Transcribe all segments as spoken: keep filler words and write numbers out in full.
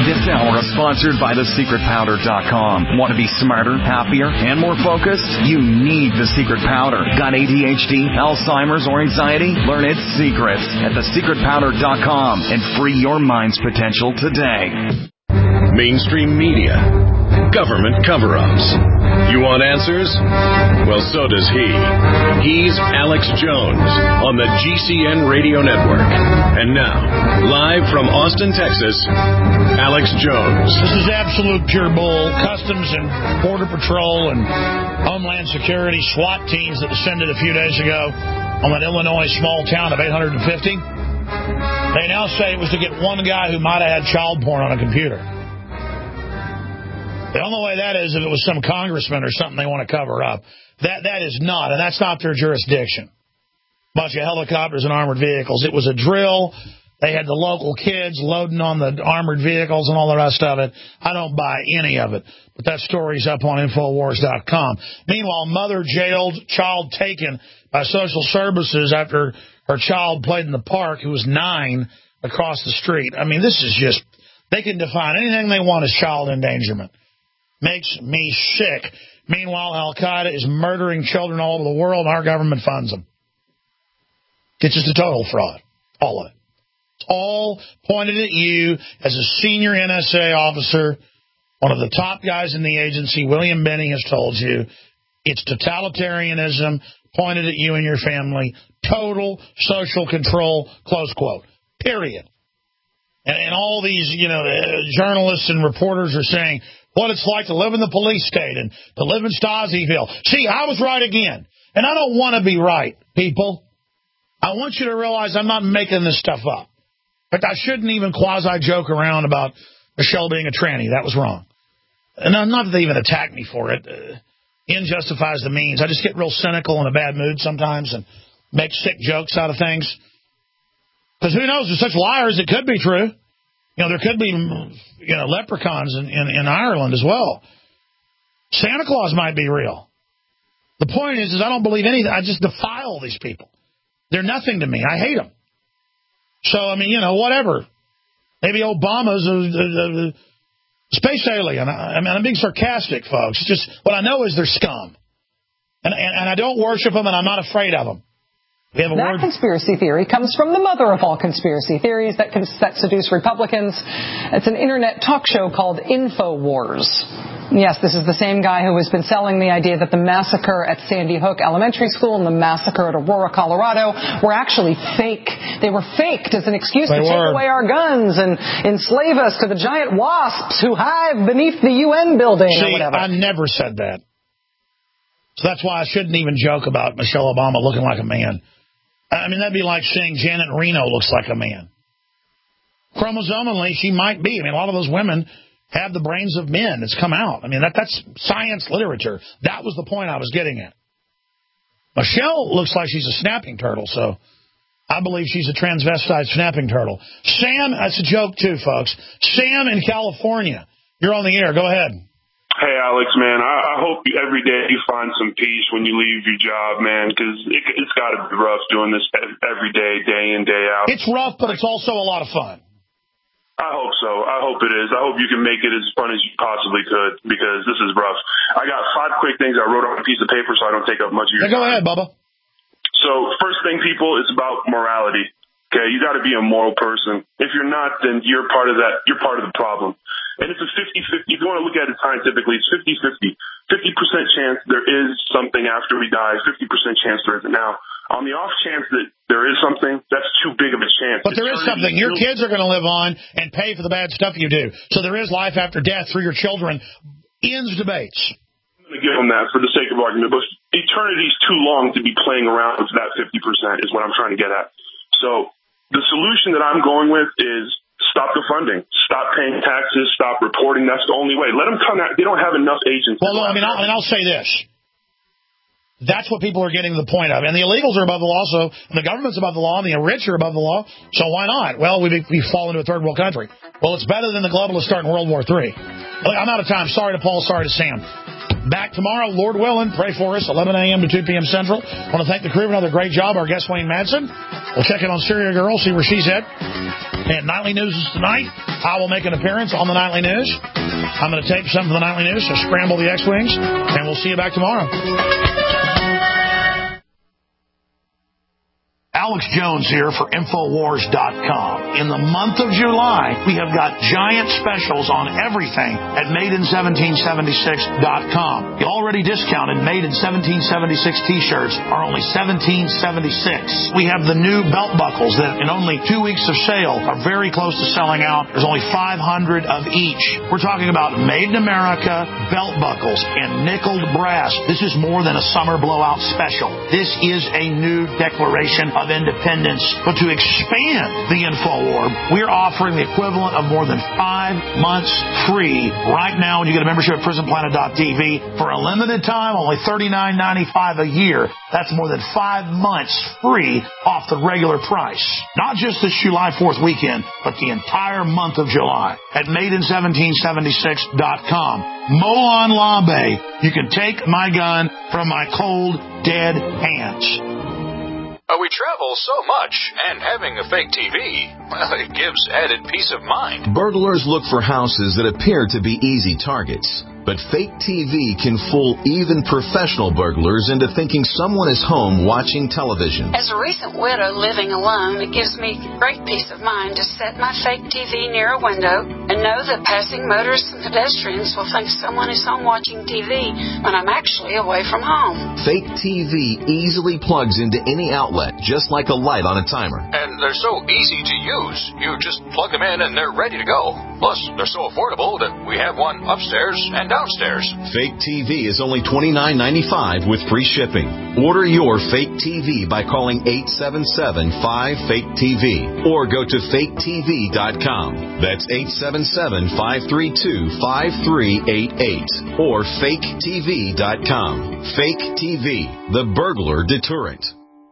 This hour is sponsored by the secret powder dot com. Want to be smarter, happier, and more focused? You need The Secret Powder. Got A D H D, Alzheimer's, or anxiety? Learn its secrets at the secret powder dot com and free your mind's potential today. Mainstream media. Government cover-ups. You want answers? Well, so does he. He's Alex Jones on the G C N Radio Network. And now, live from Austin, Texas, Alex Jones. This is absolute pure bull. Customs and Border Patrol and Homeland Security SWAT teams that descended a few days ago on that Illinois small town of eight hundred fifty. They now say it was to get one guy who might have had child porn on a computer. The only way that is if it was some congressman or something they want to cover up. That That is not, and that's not their jurisdiction. Bunch of helicopters and armored vehicles. It was a drill. They had the local kids loading on the armored vehicles and all the rest of it. I don't buy any of it. But that story's up on Infowars dot com. Meanwhile, mother jailed, child taken by social services after her child played in the park, who was nine, across the street. I mean, this is just, they can define anything they want as child endangerment. Makes me sick. Meanwhile, Al-Qaeda is murdering children all over the world, and our government funds them. It's just a total fraud. All of it. It's all pointed at you as a senior N S A officer, one of the top guys in the agency. William Benning has told you it's totalitarianism pointed at you and your family. Total social control, close quote. Period. And, and all these, you know, uh, journalists and reporters are saying what it's like to live in the police state and to live in Stasyville. See, I was right again. And I don't want to be right, people. I want you to realize I'm not making this stuff up. In fact, I shouldn't even quasi-joke around about Michelle being a tranny. That was wrong. And not that they even attack me for it. Uh, end justifies the means. I just get real cynical in a bad mood sometimes and make sick jokes out of things. Because who knows, they're such liars, it could be true. You know, there could be, you know, leprechauns in, in, in Ireland as well. Santa Claus might be real. The point is, is I don't believe anything. I just defy all these people. They're nothing to me. I hate them. So, I mean, you know, whatever. Maybe Obama's a, a, a space alien. I, I mean, I'm being sarcastic, folks. It's just what I know is they're scum. And, and, and I don't worship them, and I'm not afraid of them. That word. Conspiracy theory comes from the mother of all conspiracy theories that, that seduce Republicans. It's an internet talk show called Infowars. Yes, this is the same guy who has been selling the idea that the massacre at Sandy Hook Elementary School and the massacre at Aurora, Colorado were actually fake. They were faked as an excuse they to were. take away our guns and enslave us to the giant wasps who hive beneath the U N building See, or whatever. I never said that. So that's why I shouldn't even joke about Michelle Obama looking like a man. I mean, that'd be like saying Janet Reno looks like a man. Chromosomally, she might be. I mean, a lot of those women have the brains of men. It's come out. I mean, that that's science literature. That was the point I was getting at. Michelle looks like she's a snapping turtle, so I believe she's a transvestite snapping turtle. Sam, that's a joke too, folks. Sam in California. You're on the air. Go ahead. Hey, Alex, man, I, I hope you, every day you find some peace when you leave your job, man, because it, it's got to be rough doing this every day, day in, day out. It's rough, but it's also a lot of fun. I hope so. I hope it is. I hope you can make it as fun as you possibly could, because this is rough. I got five quick things I wrote on a piece of paper so I don't take up much of your yeah, time. Go ahead, Bubba. So, first thing, people, it's about morality. Okay, you got to be a moral person. If you're not, then you're part of that. You're part of the problem. And it's a fifty-fifty. If you want to look at it scientifically, it's fifty-fifty. fifty percent chance there is something after we die, fifty percent chance there isn't. Now, on the off chance that there is something, that's too big of a chance. But there is something. Your kids are going to live on and pay for the bad stuff you do. So there is life after death through your children. Ends debates. I'm going to give them that for the sake of argument. But eternity is too long to be playing around with that fifty percent is what I'm trying to get at. So the solution that I'm going with is stop the funding. Stop paying taxes. Stop reporting. That's the only way. Let them come out. They don't have enough agents. Well, I mean, I'll, and I'll say this. That's what people are getting to the point of. And the illegals are above the law, so and the government's above the law, and the rich are above the law, so why not? Well, we we fall into a third world country. Well, it's better than the globalists starting World War Three. Look, I'm out of time. Sorry to Paul. Sorry to Sam. Back tomorrow, Lord willing. Pray for us, eleven a.m. to two p.m. Central. I want to thank the crew for another great job. Our guest, Wayne Madsen. We'll check in on Syria Girl, see where she's at. And Nightly News is tonight. I will make an appearance on the Nightly News. I'm going to tape something for the Nightly News, so scramble the X-Wings, and we'll see you back tomorrow. Alex Jones here for Infowars dot com. In the month of July, we have got giant specials on everything at Made in seventeen seventy-six dot com. The already discounted Made in seventeen seventy-six t-shirts are only seventeen seventy-six. We have the new belt buckles that in only two weeks of sale are very close to selling out. There's only five hundred of each. We're talking about Made in America belt buckles and nickeled brass. This is more than a summer blowout special. This is a new declaration of independence. But to expand the InfoWar, we're offering the equivalent of more than five months free right now when you get a membership at prison planet dot t v for a limited time, only thirty-nine ninety-five a year. That's more than five months free off the regular price. Not just this July fourth weekend, but the entire month of July at Made in seventeen seventy-six dot com. Molon Labe, you can take my gun from my cold, dead hands. Uh, we travel so much, and having a fake T V, well, it gives added peace of mind. Burglars look for houses that appear to be easy targets. But fake T V can fool even professional burglars into thinking someone is home watching television. As a recent widow living alone, it gives me great peace of mind to set my fake T V near a window and know that passing motorists and pedestrians will think someone is home watching T V when I'm actually away from home. Fake T V easily plugs into any outlet, just like a light on a timer. And they're so easy to use. You just plug them in and they're ready to go. Plus, they're so affordable that we have one upstairs and downstairs. Fake T V is only twenty-nine ninety-five with free shipping. Order your fake T V by calling eight seven seven, five, fake T V or go to fake T V dot com. That's eight seven seven, five three two, five three eight eight or fake T V dot com. Fake T V, the burglar deterrent.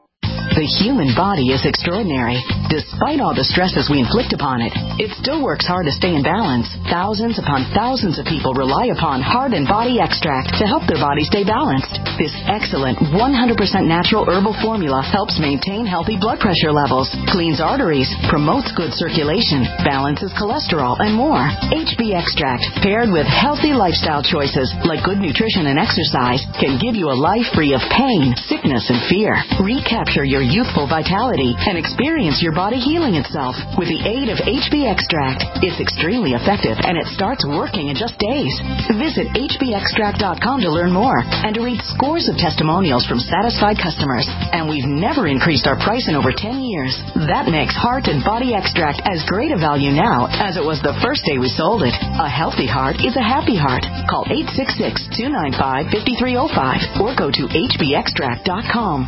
The human body is extraordinary. Despite all the stresses we inflict upon it, it still works hard to stay in balance. Thousands upon thousands of people rely upon Heart and Body Extract to help their body stay balanced. This excellent one hundred percent natural herbal formula helps maintain healthy blood pressure levels, cleans arteries, promotes good circulation, balances cholesterol, and more. H B Extract, paired with healthy lifestyle choices like good nutrition and exercise, can give you a life free of pain, sickness, and fear. Recapture your youthful vitality and experience your body healing itself with the aid of H B Extract. It's extremely effective and it starts working in just days. Visit H B extract dot com to learn more and to read scores of testimonials from satisfied customers. And we've never increased our price in over ten years. That makes Heart and Body Extract as great a value now as it was the first day we sold it. A healthy heart is a happy heart. Call eight six six, two nine five, five three zero five or go to H B extract dot com.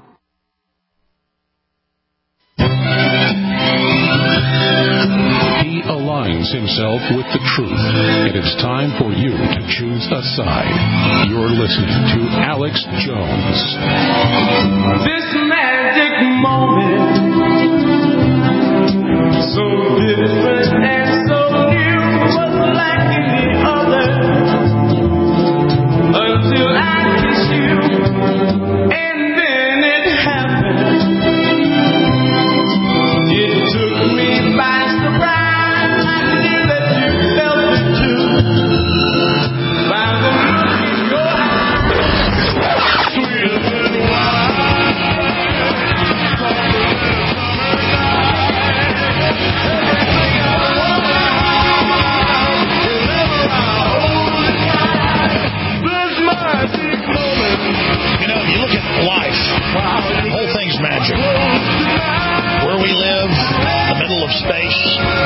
He aligns himself with the truth, and it's time for you to choose a side. You're listening to Alex Jones. This magic moment, so different and so new, was lacking the other until I kissed you, and then it happened. It took me by surprise. I knew that you felt it too. By the look in your eyes, sweeter than wine, softer than a summer night. Everything I want, whenever I hold it tight. This magic moment. You know, you look at life, the whole thing's magic. Where we live, the middle of space,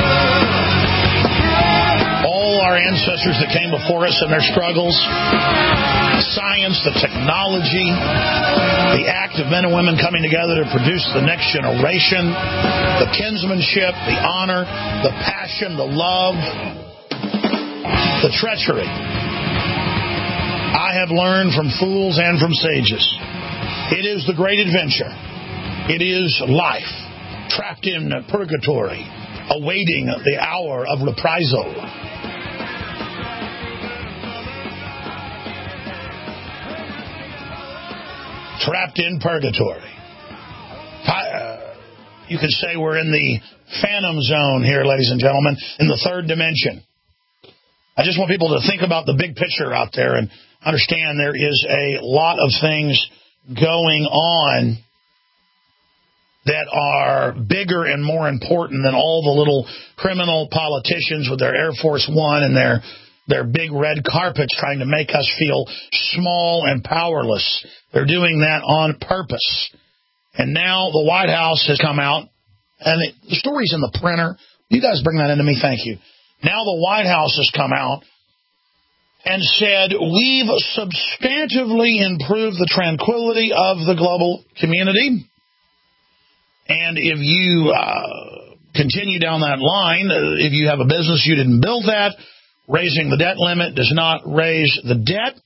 all our ancestors that came before us and their struggles, science, the technology, the act of men and women coming together to produce the next generation, the kinsmanship, the honor, the passion, the love, the treachery. I have learned from fools and from sages. It is the great adventure. It is life, trapped in purgatory, awaiting the hour of reprisal. Trapped in purgatory. You could say we're in the phantom zone here, ladies and gentlemen, in the third dimension. I just want people to think about the big picture out there and understand there is a lot of things going on that are bigger and more important than all the little criminal politicians with their Air Force One and their their big red carpets trying to make us feel small and powerless. They're doing that on purpose. And now the White House has come out, and it, the story's in the printer. You guys bring that into me, thank you. Now the White House has come out and said, we've substantively improved the tranquility of the global community. And if you uh, continue down that line, uh, if you have a business, you didn't build that, raising the debt limit does not raise the debt.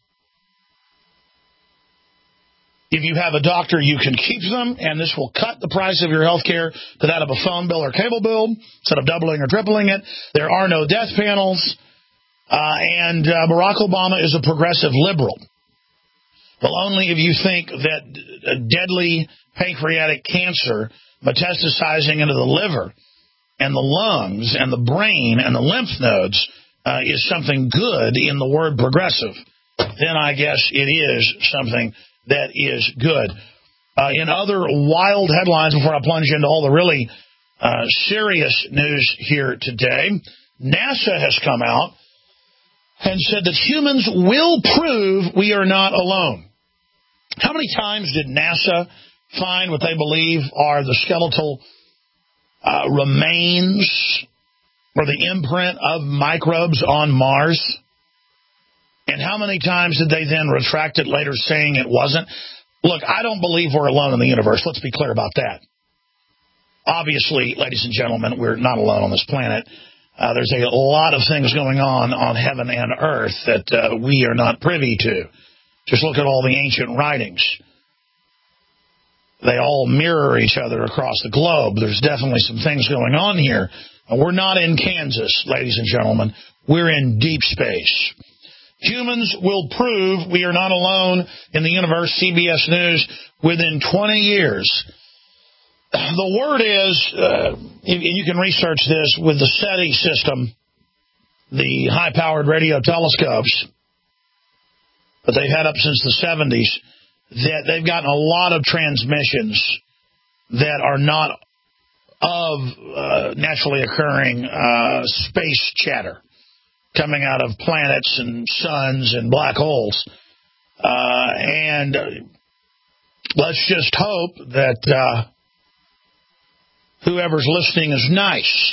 If you have a doctor, you can keep them, and this will cut the price of your health care to that of a phone bill or cable bill instead of doubling or tripling it. There are no death panels, uh, and uh, Barack Obama is a progressive liberal. Well, only if you think that deadly pancreatic cancer metastasizing into the liver and the lungs and the brain and the lymph nodes uh, is something good in the word progressive, then I guess it is something that is good. Uh, in other wild headlines, before I plunge into all the really uh, serious news here today, NASA has come out and said that humans will prove we are not alone. How many times did NASA find what they believe are the skeletal uh, remains or the imprint of microbes on Mars? And how many times did they then retract it later saying it wasn't? Look, I don't believe we're alone in the universe. Let's be clear about that. Obviously, ladies and gentlemen, we're not alone on this planet. Uh, there's a lot of things going on on heaven and earth that uh, we are not privy to. Just look at all the ancient writings. They all mirror each other across the globe. There's definitely some things going on here. And we're not in Kansas, ladies and gentlemen. We're in deep space. Humans will prove we are not alone in the universe, C B S News, within twenty years. The word is, uh, and you can research this with the SETI system, the high-powered radio telescopes that they've had up since the seventies, that they've gotten a lot of transmissions that are not of uh, naturally occurring uh, space chatter coming out of planets and suns and black holes. Uh, and let's just hope that uh, whoever's listening is nice.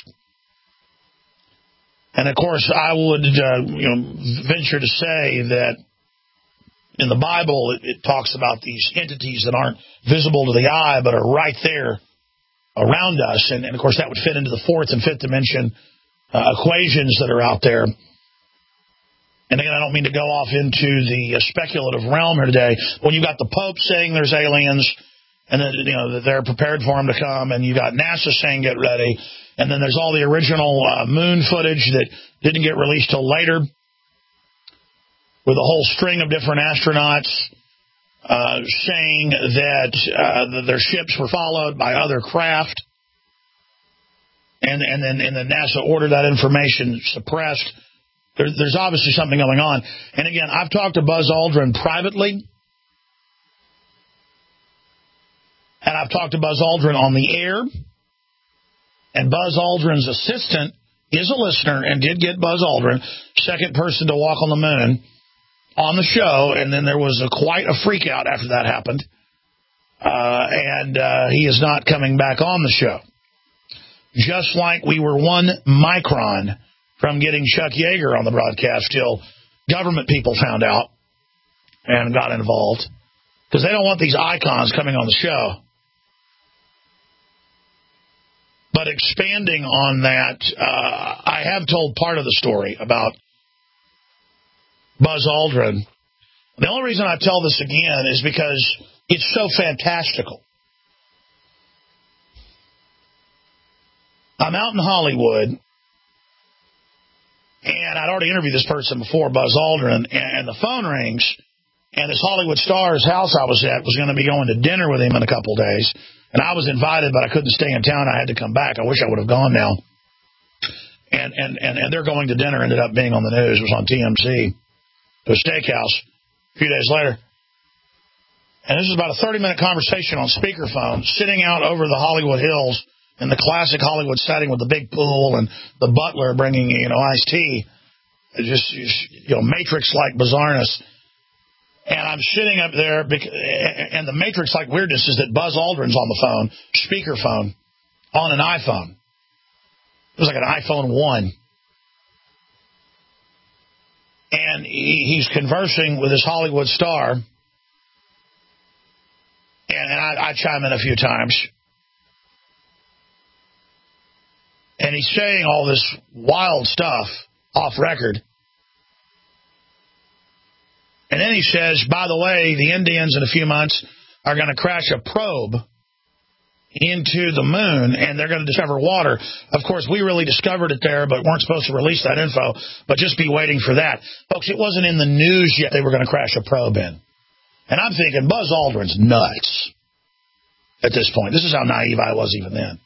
And, of course, I would uh, you know, venture to say that in the Bible, it, it talks about these entities that aren't visible to the eye but are right there around us. And, and of course, that would fit into the fourth and fifth dimension uh, equations that are out there. And again, I don't mean to go off into the uh, speculative realm here today. When you got the Pope saying there's aliens, and that, you know, that they're prepared for them to come, and you got NASA saying get ready, and then there's all the original uh, moon footage that didn't get released till later, with a whole string of different astronauts uh, saying that uh, their ships were followed by other craft, and and then and then NASA ordered that information suppressed. There, there's obviously something going on. And again, I've talked to Buzz Aldrin privately, and I've talked to Buzz Aldrin on the air, and Buzz Aldrin's assistant is a listener and did get Buzz Aldrin, second person to walk on the moon, on the show, and then there was a, quite a freak out after that happened, uh, and uh, he is not coming back on the show. Just like we were one micron from getting Chuck Yeager on the broadcast till government people found out and got involved, because they don't want these icons coming on the show. But expanding on that, uh, I have told part of the story about Buzz Aldrin. The only reason I tell this again is because it's so fantastical. I'm out in Hollywood, and I'd already interviewed this person before, Buzz Aldrin, and the phone rings, and this Hollywood star's house I was at was going to be going to dinner with him in a couple days, And I was invited, but I couldn't stay in town. I had to come back. I wish I would have gone now. And, and, and, and they're going to dinner ended up being on the news. It was on T M C, to a steakhouse a few days later. And this is about a thirty-minute conversation on speakerphone, sitting out over the Hollywood Hills in the classic Hollywood setting with the big pool and the butler bringing, you know, iced tea. Just, you know, Matrix-like bizarreness. And I'm sitting up there, and the Matrix-like weirdness is that Buzz Aldrin's on the phone, speakerphone, on an iPhone. It was like an iPhone one. And he, he's conversing with this Hollywood star. And, and I, I chime in a few times. And he's saying all this wild stuff off record. And then he says, by the way, the Indians in a few months are going to crash a probe into the moon, and they're going to discover water. Of course, we really discovered it there, but weren't supposed to release that info. But just be waiting for that. Folks, it wasn't in the news yet they were going to crash a probe in. And I'm thinking, Buzz Aldrin's nuts at this point. This is how naive I was even then.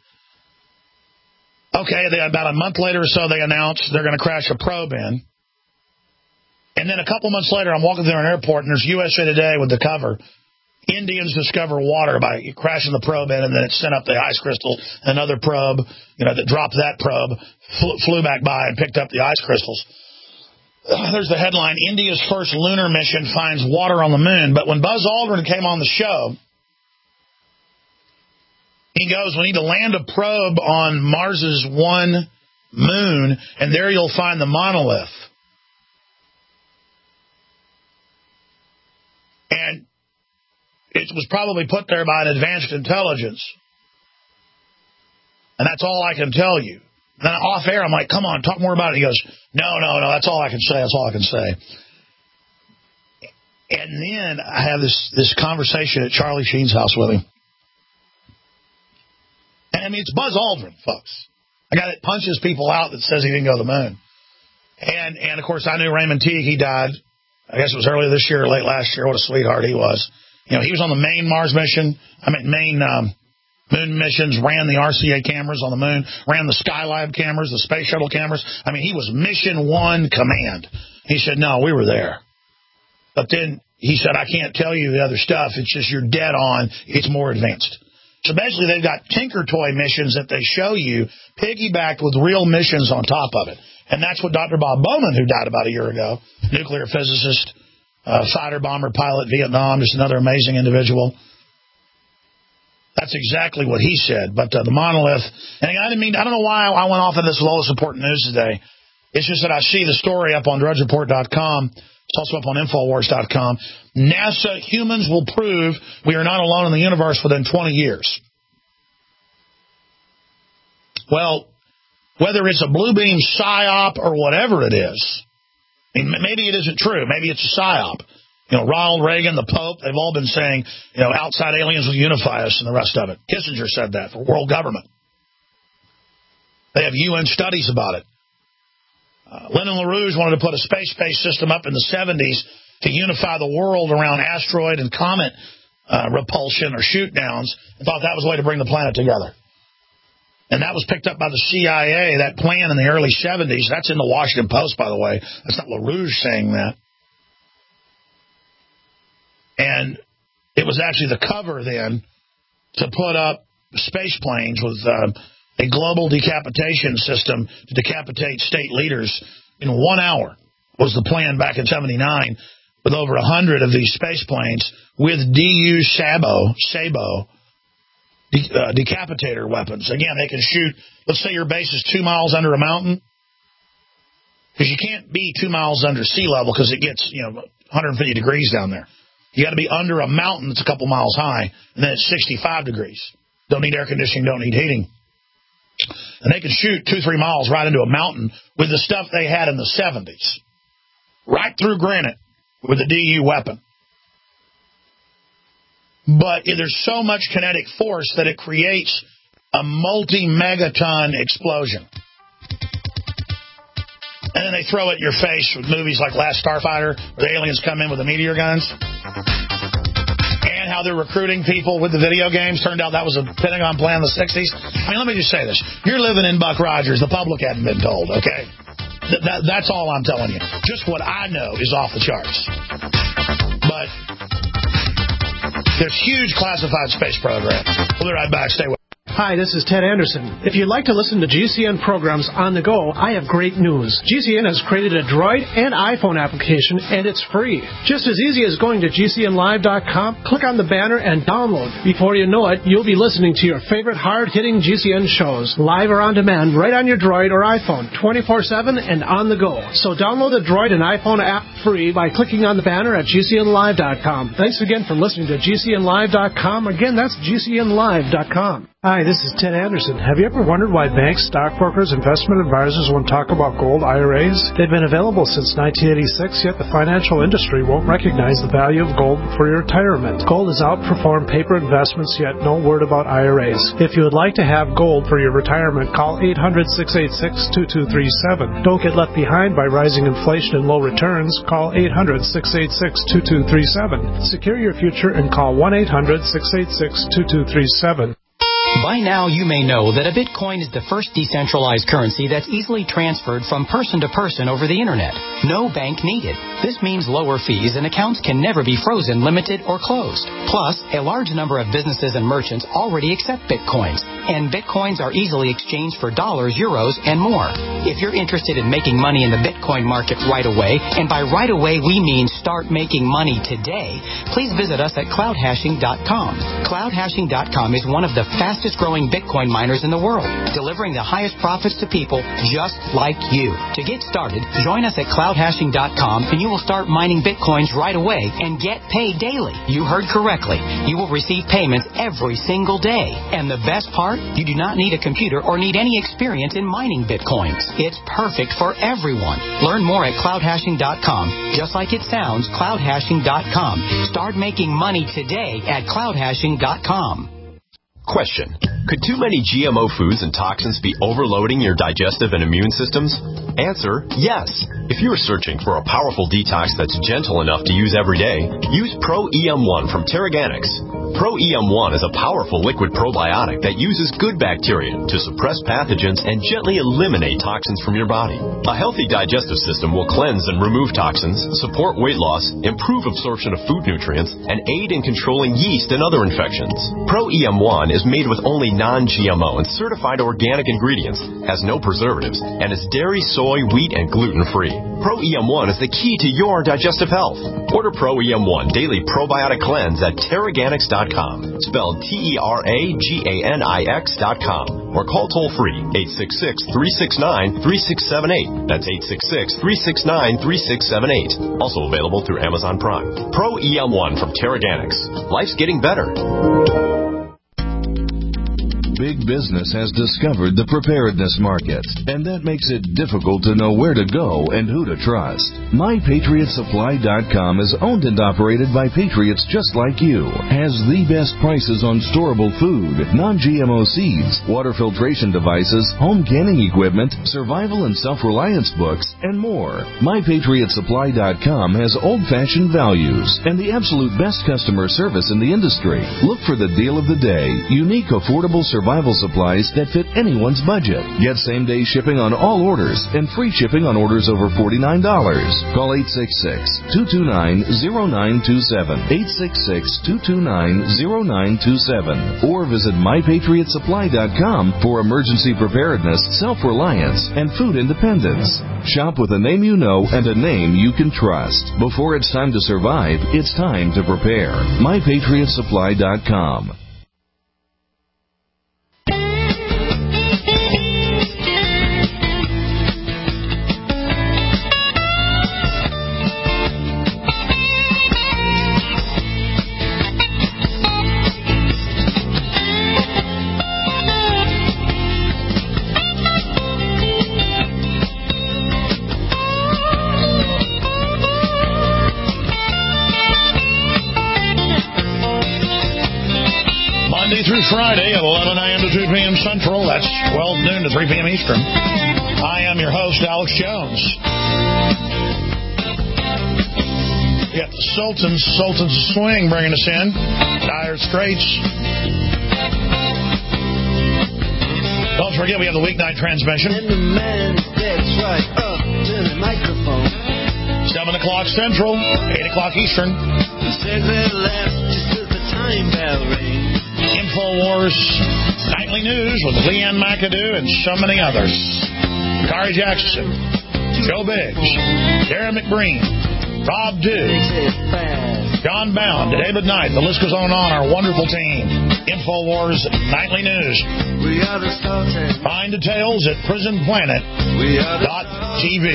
Okay, they, about a month later or so, they announced they're going to crash a probe in. And then a couple months later, I'm walking through an airport, and there's U S A Today with the cover. Indians discover water by crashing the probe in, and then it sent up the ice crystals. Another probe, you know, that dropped that probe, flew, flew back by and picked up the ice crystals. Uh, there's the headline, India's first lunar mission finds water on the moon. But when Buzz Aldrin came on the show, he goes, we need to land a probe on Mars's one moon, and there you'll find the monolith. And it was probably put there by an advanced intelligence. And that's all I can tell you. And then off air, I'm like, come on, talk more about it. He goes, no, no, no, that's all I can say. That's all I can say. And then I have this, this conversation at Charlie Sheen's house with him. And I mean, it's Buzz Aldrin, folks. A guy that punches people out that says he didn't go to the moon. And, and of course, I knew Raymond Teague. He died. I guess it was earlier this year or late last year. What a sweetheart he was. You know, he was on the main Mars mission. I mean, main um, moon missions, ran the R C A cameras on the moon, ran the Skylab cameras, the space shuttle cameras. I mean, he was mission one command. He said, no, we were there. But then he said, I can't tell you the other stuff. It's just you're dead on. It's more advanced. So basically, they've got Tinker Toy missions that they show you, piggybacked with real missions on top of it. And that's what Doctor Bob Bowman, who died about a year ago, nuclear physicist, uh, fighter bomber pilot, Vietnam, just another amazing individual. That's exactly what he said. But uh, the monolith, and I didn't mean, I don't know why I went off of this lowest important news today. It's just that I see the story up on drudge report dot com. It's also up on infowars dot com. NASA, humans will prove we are not alone in the universe within twenty years. Well, whether it's a blue beam psyop or whatever it is, I mean, maybe it isn't true. Maybe it's a psyop. You know, Ronald Reagan, the Pope, they've all been saying, you know, outside aliens will unify us and the rest of it. Kissinger said that for world government. They have U N studies about it. Uh, Lyndon LaRouche wanted to put a space-based system up in the seventies to unify the world around asteroid and comet uh, repulsion or shoot-downs, and thought that was the way to bring the planet together. And that was picked up by the C I A, that plan in the early seventies. That's in the Washington Post, by the way. That's not LaRouche saying that. And it was actually the cover then to put up space planes with uh, a global decapitation system to decapitate state leaders in one hour was the plan back in seventy-nine, with over one hundred of these space planes with D U Sabo, Sabo de uh, decapitator weapons. Again, they can shoot, let's say your base is two miles under a mountain, because you can't be two miles under sea level because it gets, you know, one hundred fifty degrees down there. You got to be under a mountain that's a couple miles high, and then it's sixty-five degrees. Don't need air conditioning, don't need heating. And they can shoot two, three miles right into a mountain with the stuff they had in the seventies. Right through granite with a D U weapon. But there's so much kinetic force that it creates a multi-megaton explosion. And then they throw it in your face with movies like Last Starfighter, where the aliens come in with the meteor guns. And how how they're recruiting people with the video games. Turned out that was a Pentagon plan in the sixties. I mean, let me just say this. You're living in Buck Rogers. The public hadn't been told, okay? Th- that, that's all I'm telling you. Just what I know is off the charts. But there's huge classified space program. We'll be right back. Stay with Hi, this is Ted Anderson. If you'd like to listen to G C N programs on the go, I have great news. G C N has created a Droid and iPhone application, and it's free. Just as easy as going to G C N live dot com, click on the banner, and download. Before you know it, you'll be listening to your favorite hard-hitting G C N shows, live or on demand, right on your Droid or iPhone, twenty-four seven and on the go. So download the Droid and iPhone app free by clicking on the banner at G C N live dot com. Thanks again for listening to G C N live dot com. Again, that's G C N live dot com. Hi, this is Ted Anderson. Have you ever wondered why banks, stockbrokers, investment advisors won't talk about gold I R As? They've been available since nineteen eighty-six, yet the financial industry won't recognize the value of gold for your retirement. Gold has outperformed paper investments, yet no word about I R As. If you would like to have gold for your retirement, call eight hundred, six eight six, two two three seven. Don't get left behind by rising inflation and low returns. Call eight hundred, six eight six, two two three seven. Secure your future and call one eight hundred, six eight six, two two three seven. By now, you may know that a Bitcoin is the first decentralized currency that's easily transferred from person to person over the Internet. No bank needed. This means lower fees and accounts can never be frozen, limited, or closed. Plus, a large number of businesses and merchants already accept Bitcoins, and Bitcoins are easily exchanged for dollars, euros, and more. If you're interested in making money in the Bitcoin market right away, and by right away we mean start making money today, please visit us at cloud hashing dot com. cloud hashing dot com is one of the fastest growing Bitcoin miners in the world, delivering the highest profits to people just like you. To get started, join us at cloud hashing dot com and you will start mining Bitcoins right away and get paid daily. You heard correctly. You will receive payments every single day. And the best part, you do not need a computer or need any experience in mining Bitcoins. It's perfect for everyone. Learn more at cloud hashing dot com. Just like it sounds, cloud hashing dot com. Start making money today at cloud hashing dot com. Question. Could too many G M O foods and toxins be overloading your digestive and immune systems? Answer, yes. If you are searching for a powerful detox that's gentle enough to use every day, use Pro E M one from Terraganics. Pro E M one is a powerful liquid probiotic that uses good bacteria to suppress pathogens and gently eliminate toxins from your body. A healthy digestive system will cleanse and remove toxins, support weight loss, improve absorption of food nutrients, and aid in controlling yeast and other infections. Pro E M one is made with only non-G M O and certified organic ingredients, has no preservatives, and is dairy, soy, wheat, and gluten-free. Pro E M one is the key to your digestive health. Order Pro E M one Daily Probiotic Cleanse at Terraganics dot com, spelled T E R A G A N I X dot com, or call toll-free eight six six, three six nine, three six seven eight. That's eight six six, three six nine, three six seven eight. Also available through Amazon Prime. Pro E M one from Terraganics. Life's getting better. Big business has discovered the preparedness market, and that makes it difficult to know where to go and who to trust. my patriot supply dot com is owned and operated by patriots just like you, has the best prices on storable food, non-G M O seeds, water filtration devices, home canning equipment, survival and self-reliance books, and more. my patriot supply dot com has old-fashioned values and the absolute best customer service in the industry. Look for the deal of the day, unique, affordable survival Survival supplies that fit anyone's budget. Get same-day shipping on all orders and free shipping on orders over forty-nine dollars. Call eight six six, two two nine, zero nine two seven, eight six six, two two nine, zero nine two seven, or visit my patriot supply dot com for emergency preparedness, self-reliance, and food independence. Shop with a name you know and a name you can trust. Before it's time to survive, it's time to prepare. my patriot supply dot com. Through Friday at eleven a.m. to two p.m. Central. That's twelve noon to three p.m. Eastern. I am your host, Alex Jones. We got the Sultans, Sultans of Swing bringing us in. Dire Straits. Don't forget, we have the weeknight transmission. And the man gets right up to the microphone. seven o'clock Central, eight o'clock Eastern. He says it left just as the time bell rings. InfoWars Nightly News with Leanne McAdoo and so many others. Kari Jackson, Joe Biggs, Darren McBreen, Rob Dew, John Bound, David Knight. The list goes on and on. Our wonderful team. InfoWars Nightly News. We are the Sultans. Find details at prison planet dot t v.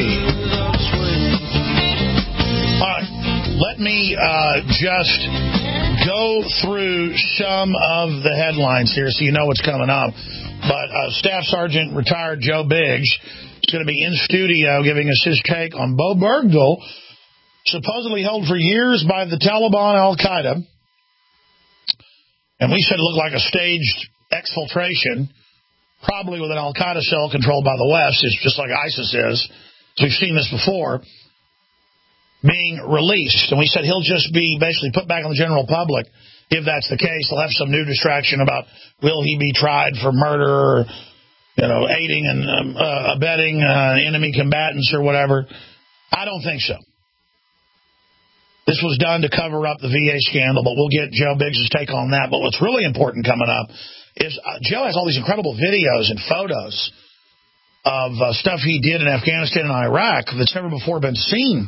All right, let me uh, just go through some of the headlines here so you know what's coming up. But uh, Staff Sergeant retired Joe Biggs is going to be in studio giving us his take on Bo Bergdahl, supposedly held for years by the Taliban, Al-Qaeda. And we said it looked like a staged exfiltration, probably with an Al-Qaeda cell controlled by the West. It's just like ISIS is. So we've seen this before. Being released. And we said he'll just be basically put back on the general public. If that's the case, they'll have some new distraction about will he be tried for murder or, you know, aiding and um, uh, abetting uh, enemy combatants or whatever. I don't think so. This was done to cover up the V A scandal, but we'll get Joe Biggs' take on that. But what's really important coming up is uh, Joe has all these incredible videos and photos of uh, stuff he did in Afghanistan and Iraq that's never before been seen.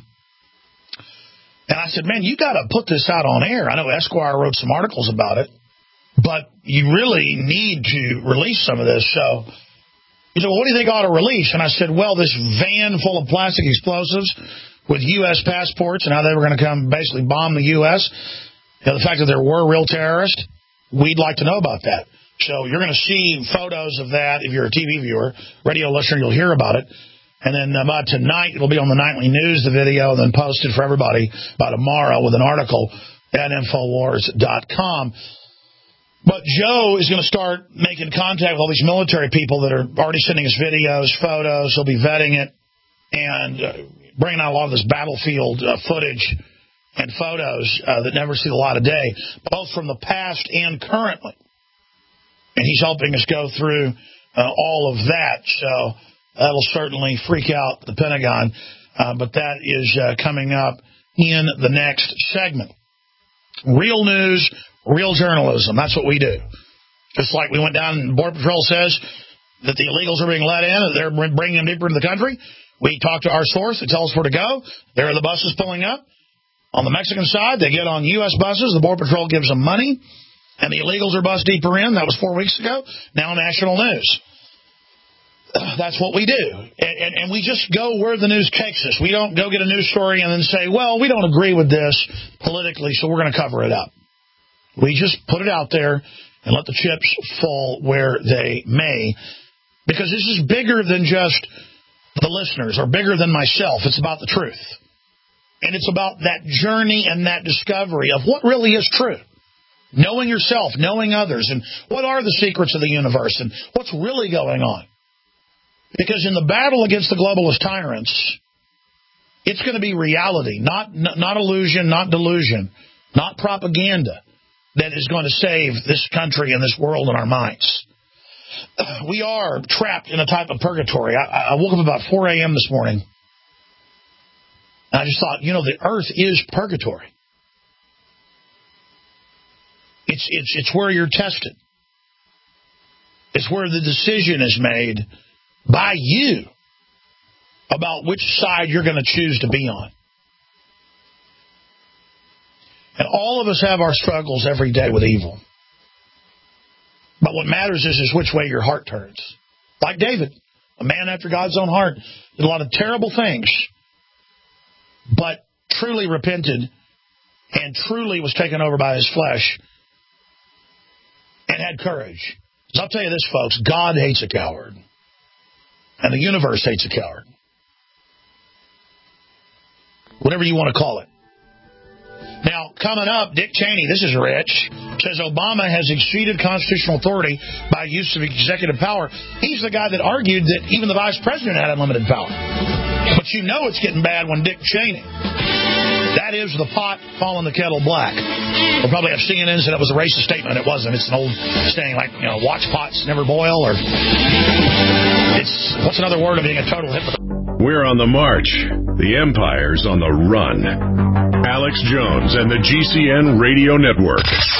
And I said, man, you got to put this out on air. I know Esquire wrote some articles about it, but you really need to release some of this. So he said, well, what do you think I ought to release? And I said, well, this van full of plastic explosives with U S passports and how they were going to come basically bomb the U S, you know, the fact that there were real terrorists, we'd like to know about that. So you're going to see photos of that if you're a T V viewer. Radio listener, you'll hear about it. And then about tonight, it'll be on the Nightly News, the video, and then posted for everybody by tomorrow with an article at Infowars dot com. But Joe is going to start making contact with all these military people that are already sending us videos, photos. He'll be vetting it and uh, bringing out a lot of this battlefield uh, footage and photos uh, that never see the light of day, both from the past and currently. And he's helping us go through uh, all of that. So that'll certainly freak out the Pentagon, uh, but that is uh, coming up in the next segment. Real news, real journalism. That's what we do. Just like we went down and Border Patrol says that the illegals are being let in, that they're bringing them deeper into the country. We talk to our source. They tell us where to go. There are the buses pulling up. On the Mexican side, they get on U S buses. The Border Patrol gives them money, and the illegals are bussed deeper in. That was four weeks ago. Now national news. That's what we do. And, and, and we just go where the news takes us. We don't go get a news story and then say, well, we don't agree with this politically, so we're going to cover it up. We just put it out there and let the chips fall where they may, because this is bigger than just the listeners or bigger than myself. It's about the truth. And it's about that journey and that discovery of what really is true. Knowing yourself, knowing others, and what are the secrets of the universe and what's really going on. Because in the battle against the globalist tyrants, it's going to be reality, not, not not illusion, not delusion, not propaganda that is going to save this country and this world in our minds. We are trapped in a type of purgatory. I, I woke up about four a.m. this morning, and I just thought, you know, the earth is purgatory. It's it's it's where you're tested. It's where the decision is made by you about which side you're going to choose to be on. And all of us have our struggles every day with evil. But what matters is, is which way your heart turns. Like David, a man after God's own heart, did a lot of terrible things, but truly repented and truly was taken over by his flesh and had courage. So I'll tell you this, folks, God hates a coward. And the universe hates a coward. Whatever you want to call it. Now, coming up, Dick Cheney, this is rich, says Obama has exceeded constitutional authority by use of executive power. He's the guy that argued that even the vice president had unlimited power. But you know it's getting bad when Dick Cheney That is the pot calling the kettle black. We'll probably have C N N said it was a racist statement. It wasn't. It's an old saying like, you know, watch pots never boil, or it's, what's another word of being a total hypocrite? We're on the march. The empire's on the run. Alex Jones and the G C N Radio Network.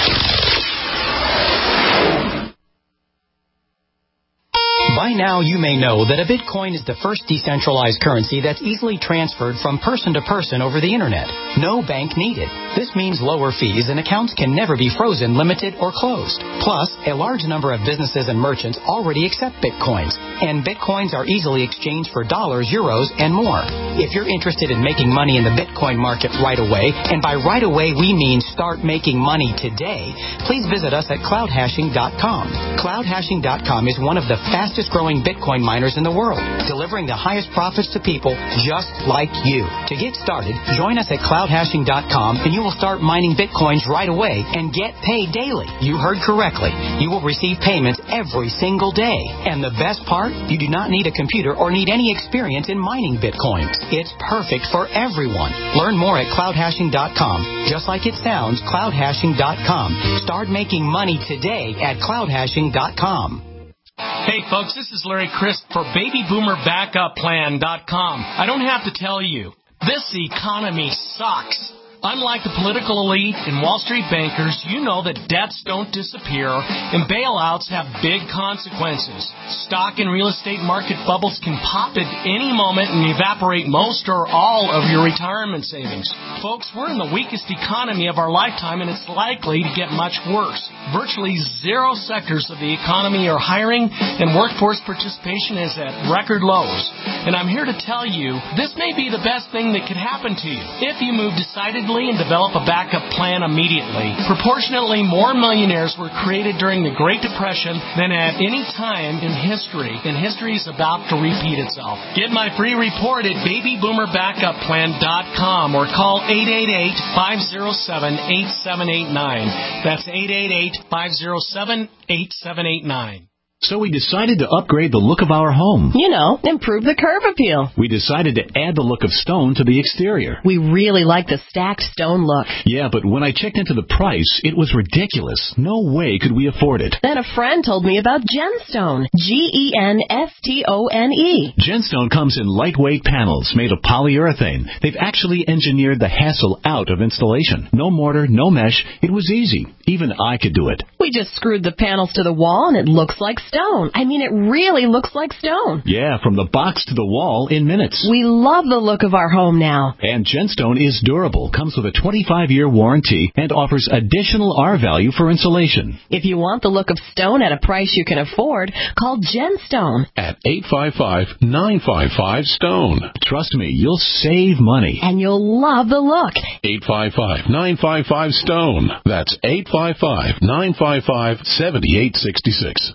By now, you may know that a Bitcoin is the first decentralized currency that's easily transferred from person to person over the Internet. No bank needed. This means lower fees and accounts can never be frozen, limited, or closed. Plus, a large number of businesses and merchants already accept Bitcoins, and Bitcoins are easily exchanged for dollars, euros, and more. If you're interested in making money in the Bitcoin market right away, and by right away we mean start making money today, please visit us at cloud hashing dot com. cloud hashing dot com is one of the fastest growing Bitcoin miners in the world, delivering the highest profits to people just like you. To get started, join us at cloud hashing dot com and you will start mining Bitcoins right away and get paid daily. You heard correctly. You will receive payments every single day. And the best part, you do not need a computer or need any experience in mining Bitcoins. It's perfect for everyone. Learn more at cloud hashing dot com. Just like it sounds, cloud hashing dot com. Start making money today at cloud hashing dot com. Hey folks, this is Larry Crisp for baby boomer backup plan dot com. I don't have to tell you, this economy sucks. Unlike the political elite and Wall Street bankers, you know that debts don't disappear and bailouts have big consequences. Stock and real estate market bubbles can pop at any moment and evaporate most or all of your retirement savings. Folks, we're in the weakest economy of our lifetime and it's likely to get much worse. Virtually zero sectors of the economy are hiring and workforce participation is at record lows. And I'm here to tell you, this may be the best thing that could happen to you if you move decidedly and develop a backup plan immediately. Proportionately more millionaires were created during the Great Depression than at any time in history, and history is about to repeat itself. Get my free report at baby boomer backup plan dot com or call eight eight eight, five oh seven, eight seven eight nine. That's eight eight eight, five oh seven, eight seven eight nine. So we decided to upgrade the look of our home. You know, improve the curb appeal. We decided to add the look of stone to the exterior. We really like the stacked stone look. Yeah, but when I checked into the price, it was ridiculous. No way could we afford it. Then a friend told me about Genstone. G E N S T O N E. Genstone comes in lightweight panels made of polyurethane. They've actually engineered the hassle out of installation. No mortar, no mesh. It was easy. Even I could do it. We just screwed the panels to the wall and it looks like stone. I mean, it really looks like stone. Yeah, from the box to the wall in minutes. We love the look of our home now. And Genstone is durable, comes with a twenty-five year warranty, and offers additional R value for insulation. If you want the look of stone at a price you can afford, call Genstone at eight five five, nine five five, STONE. Trust me, you'll save money. And you'll love the look. eight five five, nine five five, STONE. That's eight five five, nine five five, seven eight six six.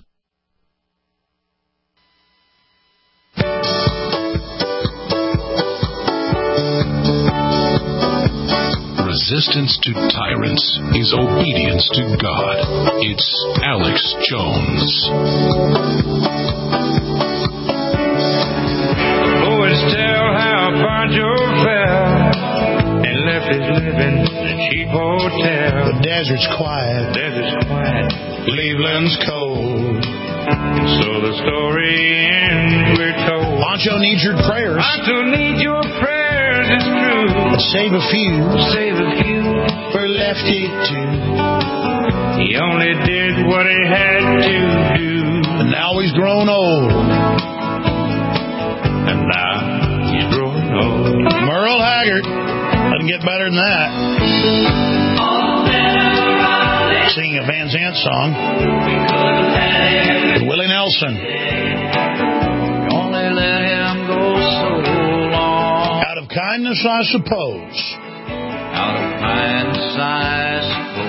Resistance to tyrants is obedience to God. It's Alex Jones. The poets tell how Pancho fell and left his living in a cheap hotel. The desert's quiet. The desert's quiet. Cleveland's cold. And so the story ends, we're told. Pancho needs your prayers. Pancho needs your prayers, it's true. Save a few. Save a few. For Lefty too. He only did what he had to do. And now he's grown old. And now he's grown old. Merle Haggard. Doesn't get better than that. Singing a Van Zandt song. With Willie Nelson. Only let him go so long. Out of kindness, I suppose. Out of kindness, I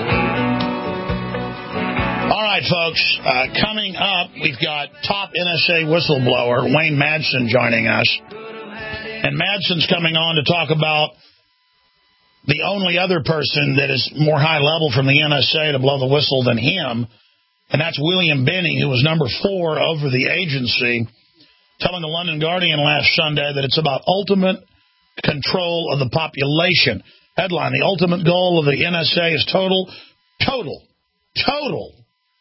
suppose. All right, folks. Uh, coming up, we've got top N S A whistleblower Wayne Madsen joining us. And Madsen's coming on to talk about the only other person that is more high level from the N S A to blow the whistle than him, and that's William Binney, who was number four over the agency, telling the London Guardian last Sunday that it's about ultimate control of the population. Headline, the ultimate goal of the N S A is total, total, total,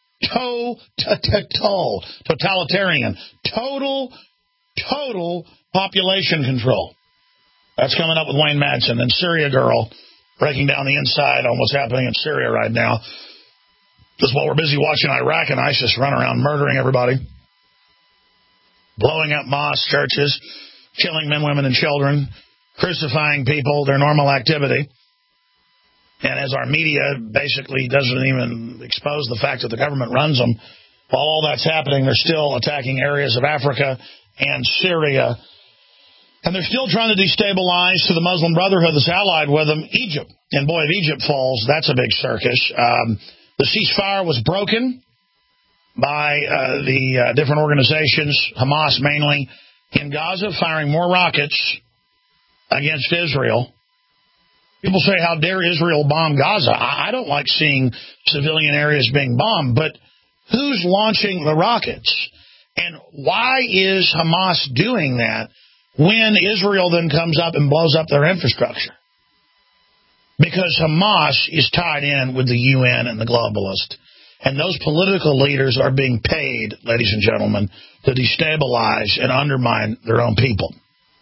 total, totalitarian, total, total population control. That's coming up with Wayne Madsen. And Syria Girl, breaking down the inside on what's happening in Syria right now. Just while we're busy watching Iraq and ISIS run around murdering everybody, blowing up mosques, churches, killing men, women, and children, crucifying people, their normal activity. And as our media basically doesn't even expose the fact that the government runs them, while all that's happening, they're still attacking areas of Africa and Syria. And they're still trying to destabilize to the Muslim Brotherhood that's allied with them, Egypt. And boy, if Egypt falls, that's a big circus. Um, the ceasefire was broken by uh, the uh, different organizations, Hamas mainly, in Gaza, firing more rockets against Israel. People say, how dare Israel bomb Gaza? I, I don't like seeing civilian areas being bombed, but who's launching the rockets? And why is Hamas doing that when Israel then comes up and blows up their infrastructure? Because Hamas is tied in with the U N and the globalists. And those political leaders are being paid, ladies and gentlemen, to destabilize and undermine their own people.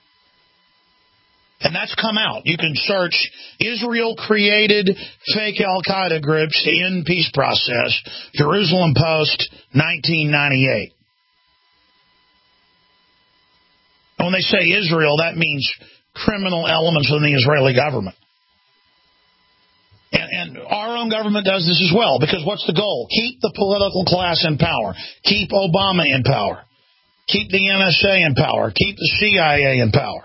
And that's come out. You can search Israel created fake al-Qaeda groups to end peace process, Jerusalem Post, nineteen ninety-eight. And when they say Israel, that means criminal elements within the Israeli government. And, and our own government does this as well, because what's the goal? Keep the political class in power. Keep Obama in power. Keep the N S A in power. Keep the C I A in power.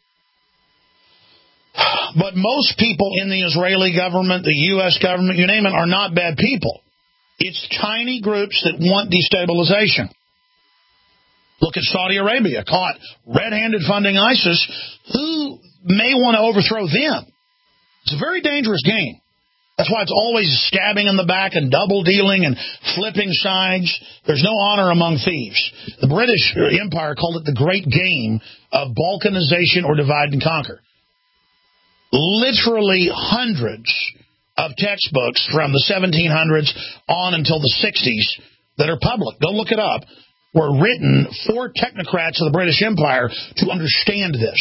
But most people in the Israeli government, the U S government, you name it, are not bad people. It's tiny groups that want destabilization. Look at Saudi Arabia, caught red-handed funding ISIS. Who may want to overthrow them? It's a very dangerous game. That's why it's always stabbing in the back and double dealing and flipping sides. There's no honor among thieves. The British Empire called it the great game of balkanization or divide and conquer. Literally hundreds of textbooks from the seventeen hundreds on until the sixties that are public, go look it up, were written for technocrats of the British Empire to understand this.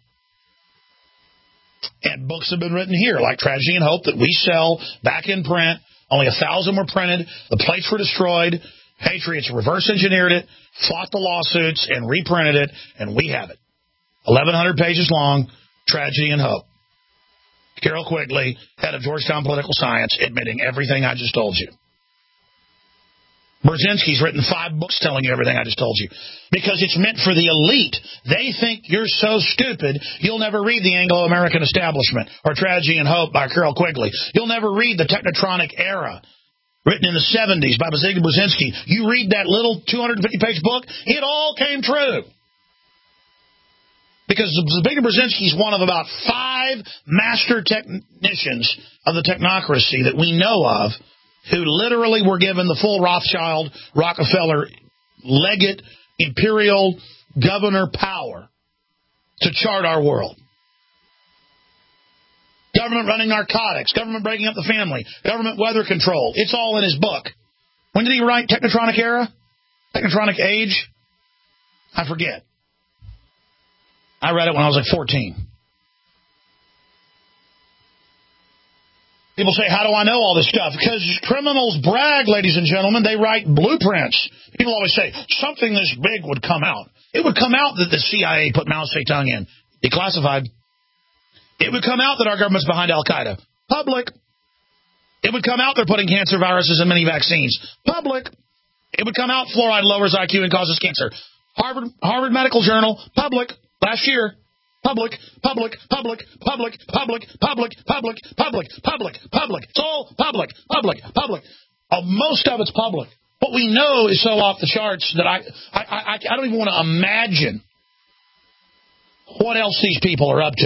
And books have been written here, like Tragedy and Hope, that we sell back in print. Only a thousand were printed. The plates were destroyed. Patriots reverse engineered it, fought the lawsuits, and reprinted it, and we have it. eleven hundred pages long, Tragedy and Hope. Carol Quigley, head of Georgetown Political Science, admitting everything I just told you. Brzezinski's written five books telling you everything I just told you. Because it's meant for the elite. They think you're so stupid, you'll never read The Anglo-American Establishment or Tragedy and Hope by Carol Quigley. You'll never read The Technotronic Era, written in the seventies by Zbigniew Brzezinski. You read that little two hundred fifty page book, it all came true. Because Zbigniew Brzezinski is one of about five master technicians of the technocracy that we know of who literally were given the full Rothschild, Rockefeller, legate, imperial, governor power to chart our world. Government running narcotics, government breaking up the family, government weather control. It's all in his book. When did he write Technotronic Era? Technotronic Age? I forget. I read it when I was like fourteen. People say, how do I know all this stuff? Because criminals brag, ladies and gentlemen. They write blueprints. People always say, something this big would come out. It would come out that the C I A put Mao Zedong in. Declassified. It would come out that our government's behind Al-Qaeda. Public. It would come out they're putting cancer viruses in many vaccines. Public. It would come out fluoride lowers I Q and causes cancer. Harvard, Harvard Medical Journal. Public. Last year. Public, public, public, public, public, public, public, public, public, public. It's all public, public, public. Uh, most of it's public. What we know is so off the charts that I, I, I, I don't even want to imagine what else these people are up to.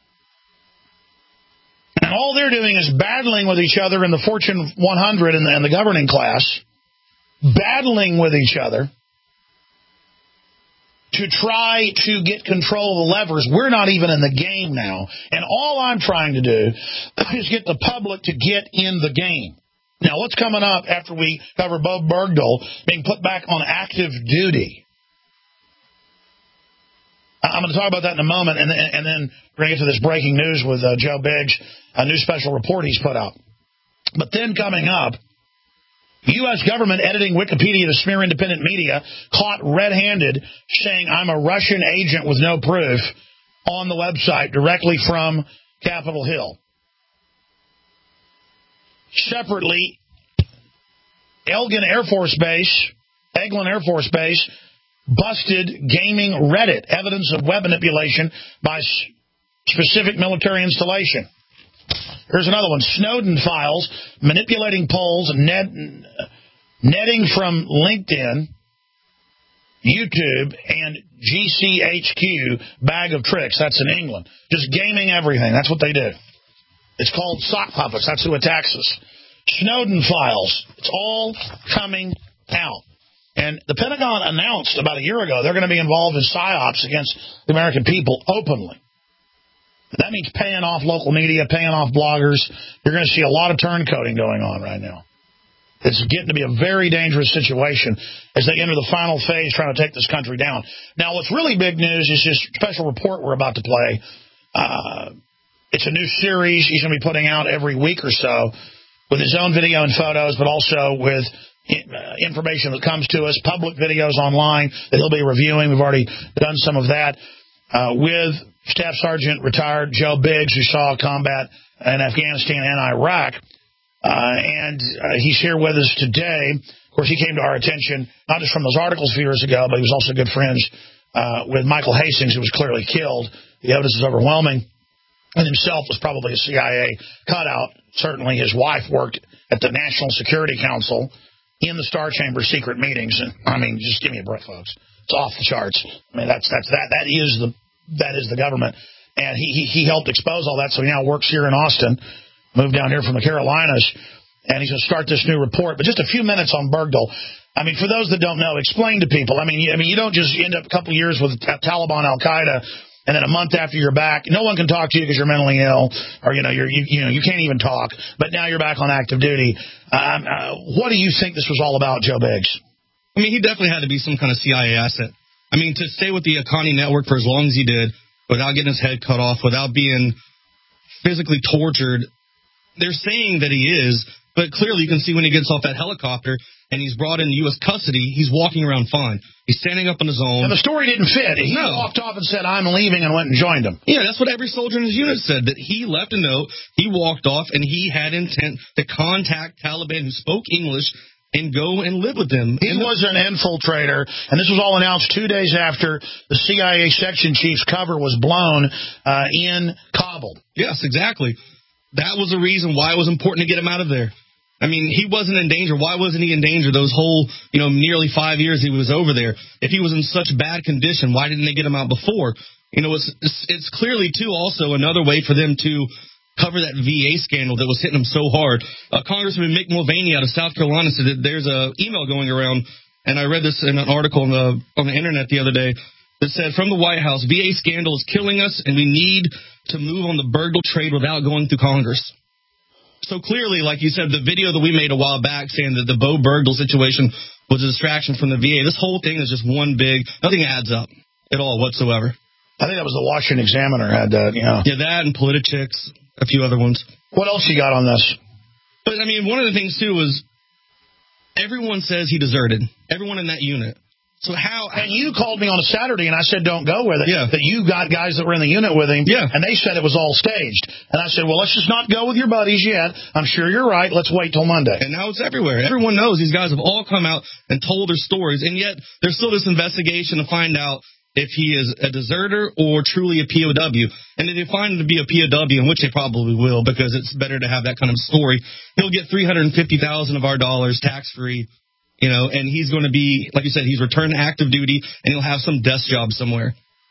And all they're doing is battling with each other in the Fortune one hundred and the, and the governing class, battling with each other to try to get control of the levers. We're not even in the game now. And all I'm trying to do is get the public to get in the game. Now, what's coming up after we cover Bo Bergdahl being put back on active duty? I'm going to talk about that in a moment, and, and then we're going to get to this breaking news with uh, Joe Biggs, a new special report he's put out. But then coming up, U S government editing Wikipedia to smear independent media, caught red-handed saying I'm a Russian agent with no proof on the website directly from Capitol Hill. Separately, Elgin Air Force Base, Eglin Air Force Base, busted gaming Reddit, evidence of web manipulation by specific military installation. Here's another one. Snowden files, manipulating polls, net, netting from LinkedIn, YouTube, and G C H Q, bag of tricks. That's in England. Just gaming everything. That's what they do. It's called sock puppets. That's who attacks us. Snowden files. It's all coming out. And the Pentagon announced about a year ago they're going to be involved in psyops against the American people openly. That means paying off local media, paying off bloggers. You're going to see a lot of turncoating going on right now. It's getting to be a very dangerous situation as they enter the final phase trying to take this country down. Now, what's really big news is this special report we're about to play. Uh, it's a new series he's going to be putting out every week or so with his own video and photos, but also with information that comes to us, public videos online that he'll be reviewing. We've already done some of that uh, with Staff Sergeant retired Joe Biggs, who saw combat in Afghanistan and Iraq. Uh, and uh, he's here with us today. Of course, he came to our attention not just from those articles a few years ago, but he was also good friends uh, with Michael Hastings, who was clearly killed. The evidence is overwhelming. And himself was probably a C I A cutout. Certainly his wife worked at the National Security Council in the Star Chamber secret meetings. And I mean, just give me a breath, folks. It's off the charts. I mean, that's that's that that is the that is the government. And he he, he helped expose all that, so he now works here in Austin, moved down here from the Carolinas, and he's going to start this new report. But just a few minutes on Bergdahl. I mean, for those that don't know, explain to people. I mean, you, I mean, you don't just end up a couple of years with Taliban, Al-Qaeda, and then a month after you're back, no one can talk to you because you're mentally ill, or you know, you're you, you know you can't even talk. But now you're back on active duty. Um, uh, what do you think this was all about, Joe Biggs? I mean, he definitely had to be some kind of C I A asset. I mean, to stay with the Akani network for as long as he did, without getting his head cut off, without being physically tortured. They're saying that he is, but clearly you can see when he gets off that helicopter and he's brought in U S custody, he's walking around fine. He's standing up on his own. And the story didn't fit. He no. walked off and said, I'm leaving, and went and joined him. Yeah, that's what every soldier in his unit said, that he left a note, he walked off, and he had intent to contact Taliban who spoke English and go and live with them. He was an infiltrator, and this was all announced two days after the C I A section chief's cover was blown uh, in Kabul. Yes, exactly. That was the reason why it was important to get him out of there. I mean, he wasn't in danger. Why wasn't he in danger those whole, you know, nearly five years he was over there? If he was in such bad condition, why didn't they get him out before? You know, it's, it's, it's clearly, too, also another way for them to cover that V A scandal that was hitting them so hard. Uh, Congressman Mick Mulvaney out of South Carolina said that there's an email going around, and I read this in an article on the, on the Internet the other day, that said, from the White House, V A scandal is killing us, and we need to move on the Bergdahl trade without going through Congress. So clearly, like you said, the video that we made a while back saying that the Bo Bergdahl situation was a distraction from the V A, this whole thing is just one big, nothing adds up at all whatsoever. I think that was the Washington Examiner had that, you know. Yeah, that and Politichicks, a few other ones. What else you got on this? But, I mean, one of the things, too, is everyone says he deserted. Everyone in that unit. So how... And you called me on a Saturday, and I said, don't go with it. Yeah. That you got guys that were in the unit with him, yeah. and they said it was all staged. And I said, well, let's just not go with your buddies yet. I'm sure you're right. Let's wait till Monday. And now it's everywhere. Everyone knows these guys have all come out and told their stories, and yet there's still this investigation to find out if he is a deserter or truly a P O W. And if they find him to be a P O W, in which they probably will, because it's better to have that kind of story, he'll get three hundred fifty thousand dollars of our dollars tax-free. You know, and he's going to be, like you said, he's returned to active duty, and he'll have some desk job somewhere.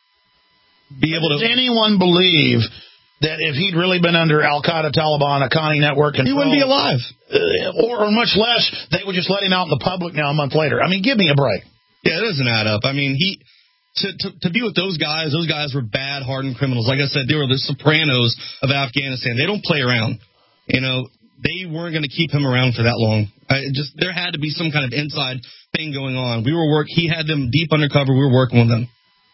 Be able to. Does anyone believe that if he'd really been under Al-Qaeda, Taliban, Akani network control, he wouldn't be alive? Uh, or, or much less, they would just let him out in the public now a month later. I mean, give me a break. Yeah, it doesn't add up. I mean, he To, to to be with those guys, those guys were bad, hardened criminals. Like I said, they were the Sopranos of Afghanistan. They don't play around. You know, they weren't going to keep him around for that long. I just there had to be some kind of inside thing going on. We were work. He had them deep undercover. We were working with them.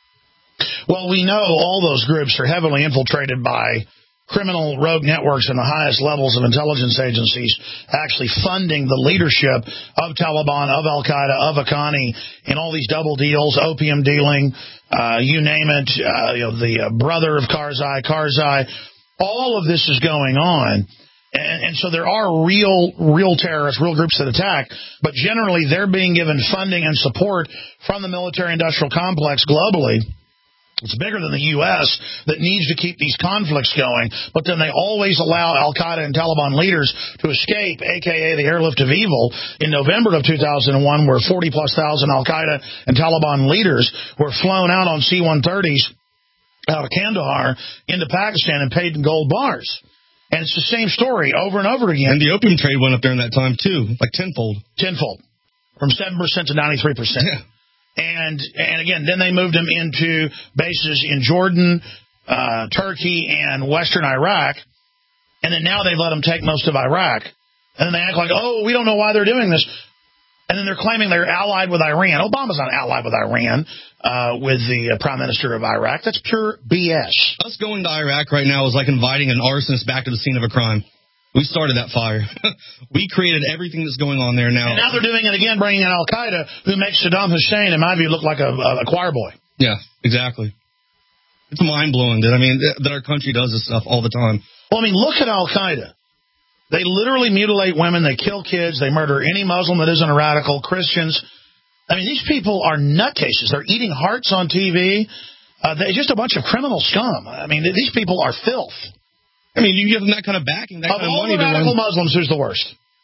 Well, we know all those groups are heavily infiltrated by criminal rogue networks in the highest levels of intelligence agencies, actually funding the leadership of Taliban, of Al-Qaeda, of Haqqani, in all these double deals, opium dealing, uh, you name it, uh, you know, the uh, brother of Karzai, Karzai. All of this is going on. And, and so there are real, real terrorists, real groups that attack, but generally they're being given funding and support from the military-industrial complex globally. It's bigger than the U S that needs to keep these conflicts going, but then they always allow Al-Qaeda and Taliban leaders to escape, a k a the airlift of evil. In November of two thousand one, where forty-plus thousand Al-Qaeda and Taliban leaders were flown out on C one thirties out of Kandahar into Pakistan and paid in gold bars. And it's the same story over and over again. And the opium trade went up during that time, too, like tenfold. Tenfold, from seven percent to ninety-three percent. Yeah. And, and again, then they moved them into bases in Jordan, uh, Turkey, and western Iraq. And then now they've let them take most of Iraq. And then they act like, oh, we don't know why they're doing this. And then they're claiming they're allied with Iran. Obama's not allied with Iran, uh, with the uh, prime minister of Iraq. That's pure B S. Us going to Iraq right now is like inviting an arsonist back to the scene of a crime. We started that fire. We created everything that's going on there now. And now they're doing it again, bringing in Al-Qaeda, who makes Saddam Hussein, in my view, look like a, a choir boy. Yeah, exactly. It's mind-blowing that, I mean, that our country does this stuff all the time. Well, I mean, look at Al-Qaeda. They literally mutilate women. They kill kids. They murder any Muslim that isn't a radical, Christians. I mean, these people are nutcases. They're eating hearts on T V. Uh, they're just a bunch of criminal scum. I mean, these people are filth. I mean, you give them that kind of backing, that of kind of all money the to radical run. Muslims, who's the worst?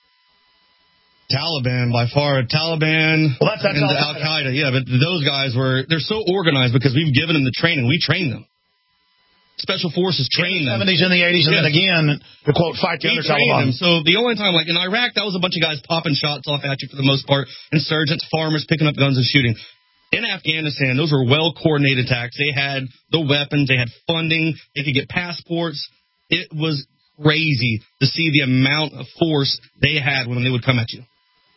Taliban, by far. Taliban well, that's, that's and Al Qaeda. Yeah, but those guys were, they're so organized because we've given them the training. We train them. Special Forces train in the them. seventies and the eighties, and yes. then again, to quote, fight the we other Taliban. Them. So the only time, like in Iraq, that was a bunch of guys popping shots off at you for the most part. Insurgents, farmers picking up guns and shooting. In Afghanistan, those were well-coordinated attacks. They had the weapons. They had funding. They could get passports. It was crazy to see the amount of force they had when they would come at you.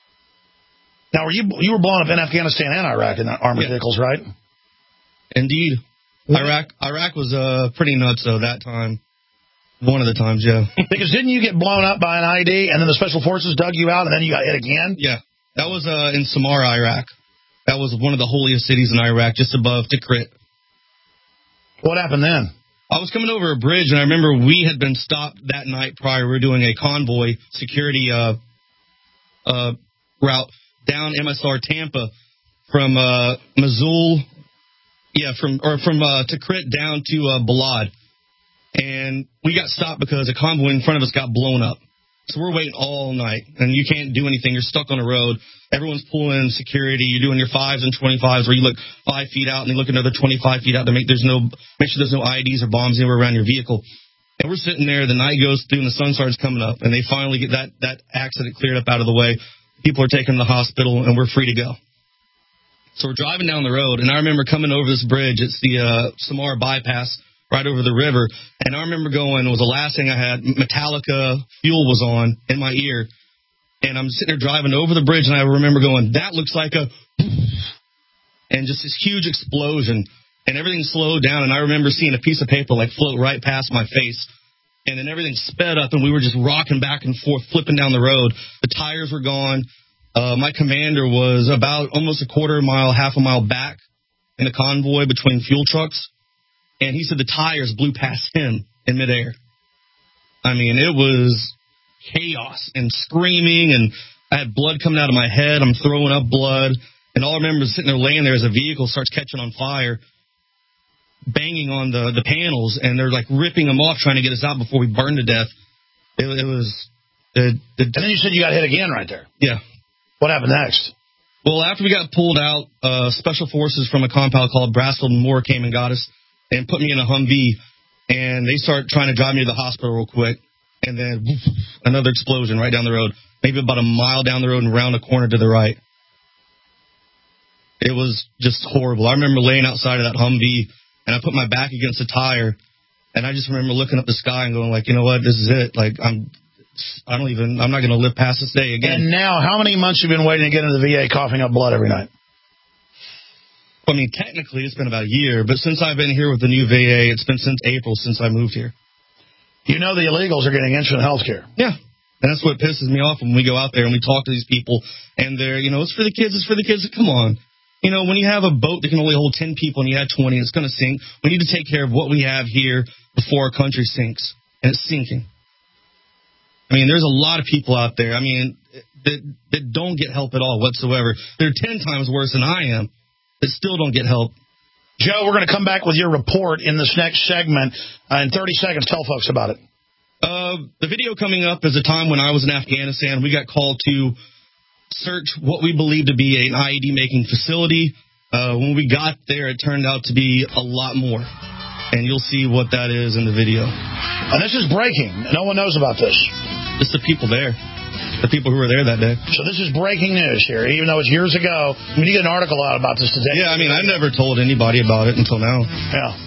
Now, were you you were blown up in Afghanistan and Iraq in armored yeah. vehicles, right? Indeed. What? Iraq Iraq was uh, pretty nuts, though, that time. One of the times, yeah. Because didn't you get blown up by an I E D, and then the Special Forces dug you out, and then you got hit again? Yeah. That was uh, in Samarra, Iraq. That was one of the holiest cities in Iraq, just above Tikrit. What happened then? I was coming over a bridge, and I remember we had been stopped that night prior. We were doing a convoy security uh, uh, route down M S R Tampa from uh, Mosul, yeah, from or from uh, Tikrit down to uh, Balad. And we got stopped because a convoy in front of us got blown up. So we're waiting all night, and you can't do anything. You're stuck on the road. Everyone's pulling in security. You're doing your fives and twenty-fives where you look five feet out and you look another twenty-five feet out to make there's no make sure there's no I E Ds or bombs anywhere around your vehicle. And we're sitting there. The night goes through and the sun starts coming up, and they finally get that that accident cleared up out of the way. People are taken to the hospital, and we're free to go. So we're driving down the road, and I remember coming over this bridge. It's the uh, Samarra bypass right over the river, and I remember going. It was the last thing I had. Metallica Fuel was on in my ear. And I'm sitting there driving over the bridge, and I remember going, that looks like a... And just this huge explosion, and everything slowed down, and I remember seeing a piece of paper, like, float right past my face. And then everything sped up, and we were just rocking back and forth, flipping down the road. The tires were gone. Uh, my commander was about almost a quarter mile, half a mile back in the convoy between fuel trucks. And he said the tires blew past him in midair. I mean, it was... chaos and screaming, and I had blood coming out of my head. I'm throwing up blood, and all I remember is sitting there laying there as a vehicle starts catching on fire, banging on the, the panels, and they're like ripping them off, trying to get us out before we burn to death. It, it was. The, the, and then you said you got hit again right there. Yeah. What happened next? Well, after we got pulled out, uh, special forces from a compound called Brassfield and Moore came and got us and put me in a Humvee, and they start trying to drive me to the hospital real quick. And then woof, another explosion right down the road, maybe about a mile down the road and around a corner to the right. It was just horrible. I remember laying outside of that Humvee, and I put my back against the tire, and I just remember looking up the sky and going, like, you know what, this is it. Like, I'm, I don't even, I'm not going to live past this day again. And now, how many months have you been waiting to get into the V A coughing up blood every night? I mean, technically, it's been about a year, but since I've been here with the new V A, it's been since April since I moved here. You know the illegals are getting instant health care. Yeah. And that's what pisses me off when we go out there and we talk to these people, and they're, you know, it's for the kids, it's for the kids. Come on. You know, when you have a boat that can only hold ten people and you have twenty, it's going to sink. We need to take care of what we have here before our country sinks, and it's sinking. I mean, there's a lot of people out there, I mean, that, that don't get help at all whatsoever. They're ten times worse than I am that still don't get help. Joe, we're going to come back with your report in this next segment. Uh, in thirty seconds, tell folks about it. Uh, the video coming up is a time when I was in Afghanistan. We got called to search what we believed to be an I E D-making facility. Uh, when we got there, it turned out to be a lot more. And you'll see what that is in the video. And this is breaking. No one knows about this. It's the people there. The people who were there that day. So this is breaking news here, even though it's years ago. I mean, you get an article out about this today. Yeah, I mean, I never told anybody about it until now. Yeah.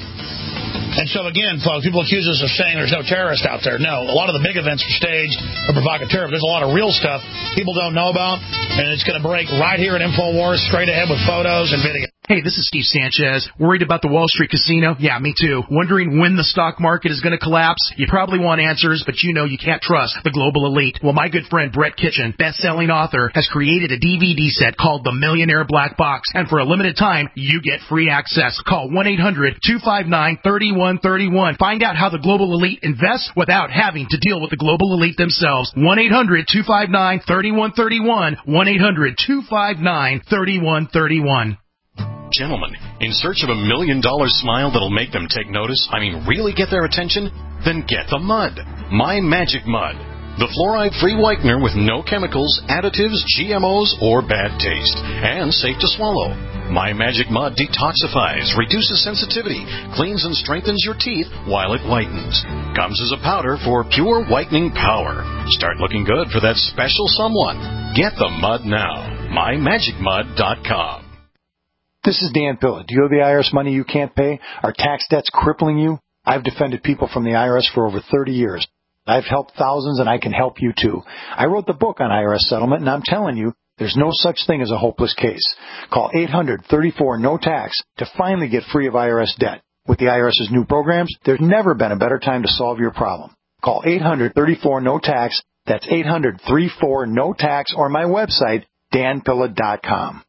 And so, again, folks, people accuse us of saying there's no terrorists out there. No, a lot of the big events are staged or provocateur. There's a lot of real stuff people don't know about, and it's going to break right here at InfoWars, straight ahead with photos and video. Hey, this is Steve Sanchez. Worried about the Wall Street casino? Yeah, me too. Wondering when the stock market is going to collapse? You probably want answers, but you know you can't trust the global elite. Well, my good friend Brett Kitchen, best-selling author, has created a D V D set called The Millionaire Black Box, and for a limited time, you get free access. Call one eight hundred two five nine three one three one. Find out how the global elite invests without having to deal with the global elite themselves. one eight hundred two five nine three one three one. one eight hundred two five nine three one three one. Gentlemen, in search of a million dollar smile that'll make them take notice, I mean really get their attention? Then get the mud. My Magic Mud. The fluoride-free whitener with no chemicals, additives, G M Os, or bad taste. And safe to swallow. My Magic Mud detoxifies, reduces sensitivity, cleans and strengthens your teeth while it whitens. Comes as a powder for pure whitening power. Start looking good for that special someone. Get the mud now. my magic mud dot com. This is Dan Pilla. Do you owe the I R S money you can't pay? Are tax debts crippling you? I've defended people from the I R S for over thirty years. I've helped thousands, and I can help you too. I wrote the book on I R S settlement, and I'm telling you, there's no such thing as a hopeless case. Call eight hundred thirty-four no tax to finally get free of I R S debt. With the IRS's new programs, there's never been a better time to solve your problem. Call eight hundred thirty-four no tax. That's eight hundred thirty-four no tax, or my website, dan pilla dot com.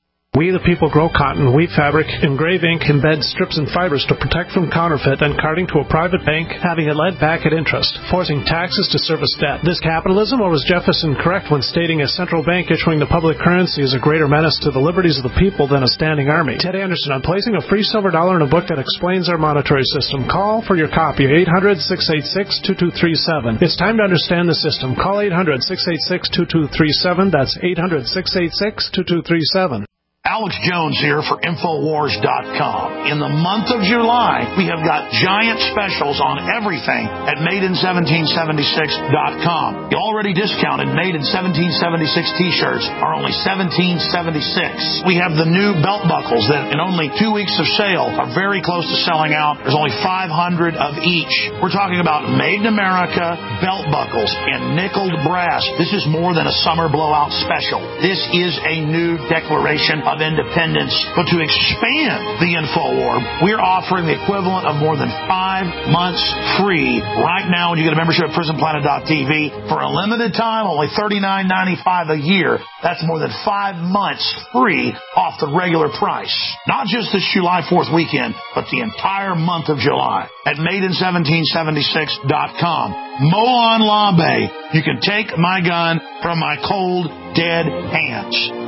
We the people grow cotton, weave fabric, engrave ink, embed strips and fibers to protect from counterfeit and carting to a private bank, having it led back at interest, forcing taxes to service debt. This capitalism, or was Jefferson correct when stating a central bank issuing the public currency is a greater menace to the liberties of the people than a standing army? Ted Anderson, I'm placing a free silver dollar in a book that explains our monetary system. Call for your copy, eight hundred six eight six two two three seven. It's time to understand the system. Call eight hundred six eight six two two three seven. That's eight hundred six eight six two two three seven. Alex Jones here for Infowars dot com. In the month of July, we have got giant specials on everything at made in seventeen seventy-six dot com. The already discounted Made in seventeen seventy-six t-shirts are only seventeen seventy-six. We have the new belt buckles that in only two weeks of sale are very close to selling out. There's only five hundred of each. We're talking about Made in America belt buckles in nickeled brass. This is more than a summer blowout special. This is a new declaration of independence. But to expand the InfoWar, we're offering the equivalent of more than five months free right now when you get a membership at prison planet dot t v. For a limited time, only thirty-nine ninety-five a year. That's more than five months free off the regular price. Not just this July fourth weekend, but the entire month of July at made in seventeen seventy-six dot com. Molon Labe, you can take my gun from my cold, dead hands.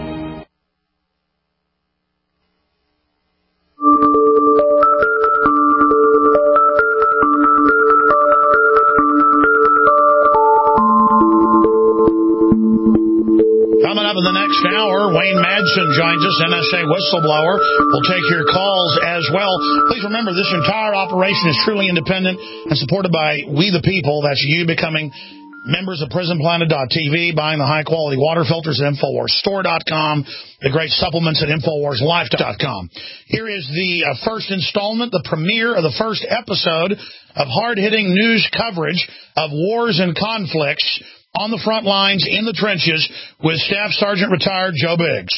Coming up in the next hour, Wayne Madsen joins us, N S A whistleblower. We'll take your calls as well. Please remember, this entire operation is truly independent and supported by we the people. That's you becoming members of Prison Planet dot T V, buying the high-quality water filters at Infowars Store dot com, the great supplements at Infowars Life dot com. Here is the uh, first installment, the premiere of the first episode of hard-hitting news coverage of wars and conflicts on the front lines, in the trenches, with Staff Sergeant Retired Joe Biggs.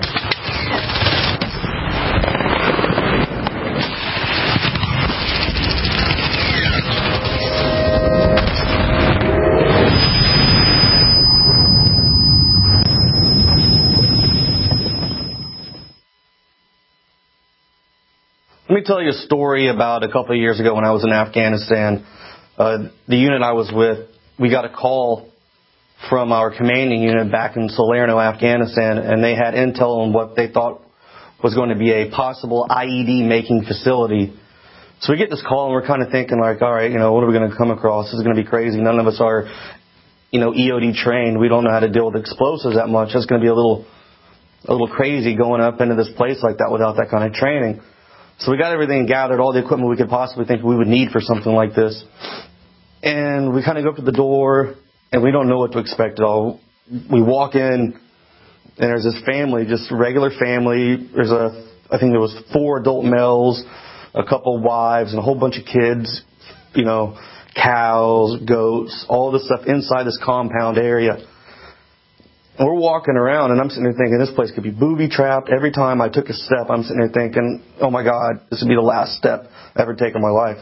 Let me tell you a story about a couple of years ago when I was in Afghanistan. Uh, the unit I was with, we got a call from our commanding unit back in Salerno, Afghanistan, and they had intel on what they thought was going to be a possible I E D making facility. So we get this call and we're kind of thinking like, all right, you know, what are we going to come across? This is going to be crazy. None of us are, you know, E O D trained. We don't know how to deal with explosives that much. It's going to be a little, a little crazy going up into this place like that without that kind of training. So we got everything gathered, all the equipment we could possibly think we would need for something like this. And we kind of go up to the door, and we don't know what to expect at all. We walk in, and there's this family, just a regular family. There's a, I think there was four adult males, a couple wives, and a whole bunch of kids, you know, cows, goats, all this stuff inside this compound area. And we're walking around, and I'm sitting there thinking, this place could be booby-trapped. Every time I took a step, I'm sitting there thinking, oh, my God, this would be the last step I ever take in my life.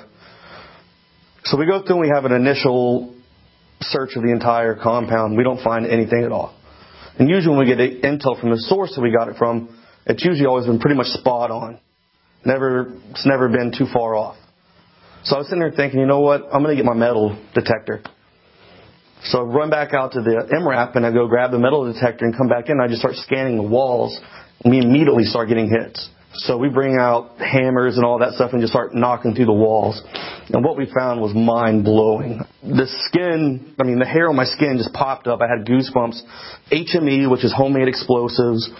So we go through and we have an initial search of the entire compound. We don't find anything at all. And usually when we get intel from the source that we got it from, it's usually always been pretty much spot on. Never, it's never been too far off. So I was sitting there thinking, you know what, I'm going to get my metal detector. So I run back out to the M RAP and I go grab the metal detector and come back in and I just start scanning the walls and we immediately start getting hits. So we bring out hammers and all that stuff and just start knocking through the walls. And what we found was mind-blowing. The skin, I mean, the hair on my skin just popped up. I had goosebumps. H M E, which is homemade explosives,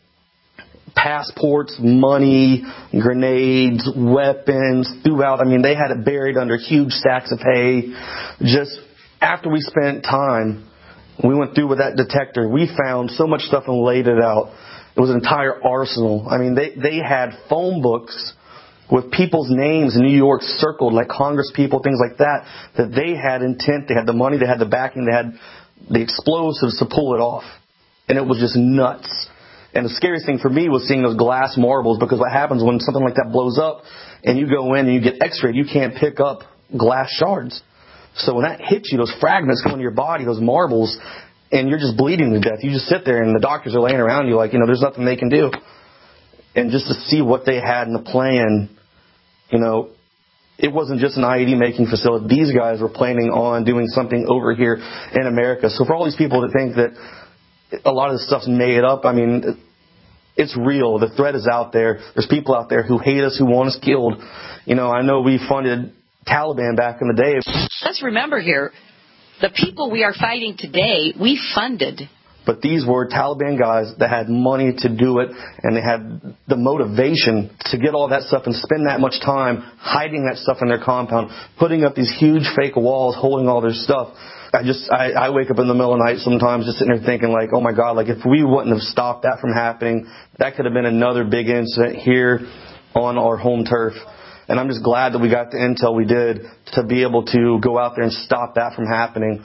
passports, money, grenades, weapons, throughout. I mean, they had it buried under huge stacks of hay. Just after we spent time, we went through with that detector, we found so much stuff and laid it out. It was an entire arsenal. I mean, they, they had phone books with people's names in New York circled, like Congress people, things like that, that they had intent, they had the money, they had the backing, they had the explosives to pull it off. And it was just nuts. And the scariest thing for me was seeing those glass marbles, because what happens when something like that blows up and you go in and you get x-rayed, you can't pick up glass shards. So when that hits you, those fragments go into your body, those marbles, and you're just bleeding to death. You just sit there and the doctors are laying around you like, you know, there's nothing they can do. And just to see what they had in the plan, you know, it wasn't just an I E D making facility. These guys were planning on doing something over here in America. So for all these people to think that a lot of this stuff's made up, I mean, it's real. The threat is out there. There's people out there who hate us, who want us killed. You know, I know we funded Taliban back in the day. Let's remember here, the people we are fighting today, we funded. But these were Taliban guys that had money to do it, and they had the motivation to get all that stuff and spend that much time hiding that stuff in their compound, putting up these huge fake walls, holding all their stuff. I just, I, I wake up in the middle of the night sometimes just sitting there thinking like, oh my God, like if we wouldn't have stopped that from happening, that could have been another big incident here on our home turf. And I'm just glad that we got the intel we did to be able to go out there and stop that from happening.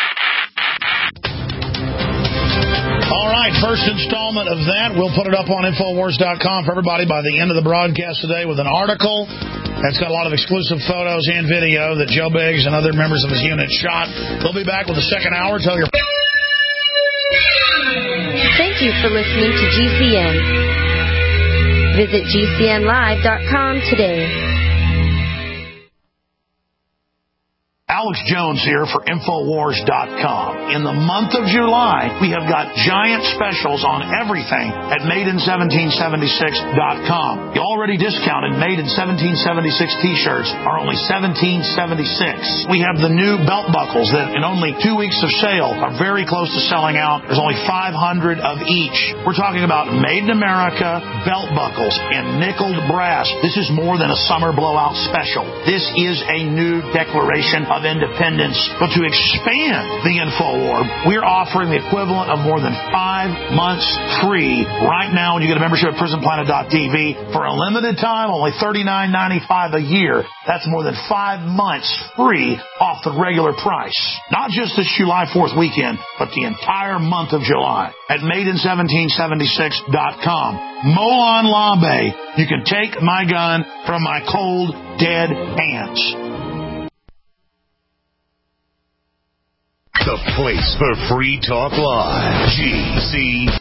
All right, first installment of that. We'll put it up on Infowars dot com for everybody by the end of the broadcast today with an article that's got a lot of exclusive photos and video that Joe Biggs and other members of his unit shot. We'll be back with the second hour. Tell your... Thank you for listening to G C N. Visit G C N live dot com today. Alex Jones here for Infowars dot com. In the month of July, we have got giant specials on everything at Made in seventeen seventy-six dot com. The already discounted Made in seventeen seventy-six t-shirts are only seventeen seventy-six. We have the new belt buckles that in only two weeks of sale are very close to selling out. There's only five hundred of each. We're talking about Made in America belt buckles in nickeled brass. This is more than a summer blowout special. This is a new declaration of independence. But to expand the InfoWar, we're offering the equivalent of more than five months free right now when you get a membership at prison planet dot t v for a limited time, only thirty-nine ninety-five a year. That's more than five months free off the regular price. Not just this July fourth weekend, but the entire month of July at made in seventeen seventy-six dot com. Molon Labe, you can take my gun from my cold, dead hands. The place for Free Talk Live. G C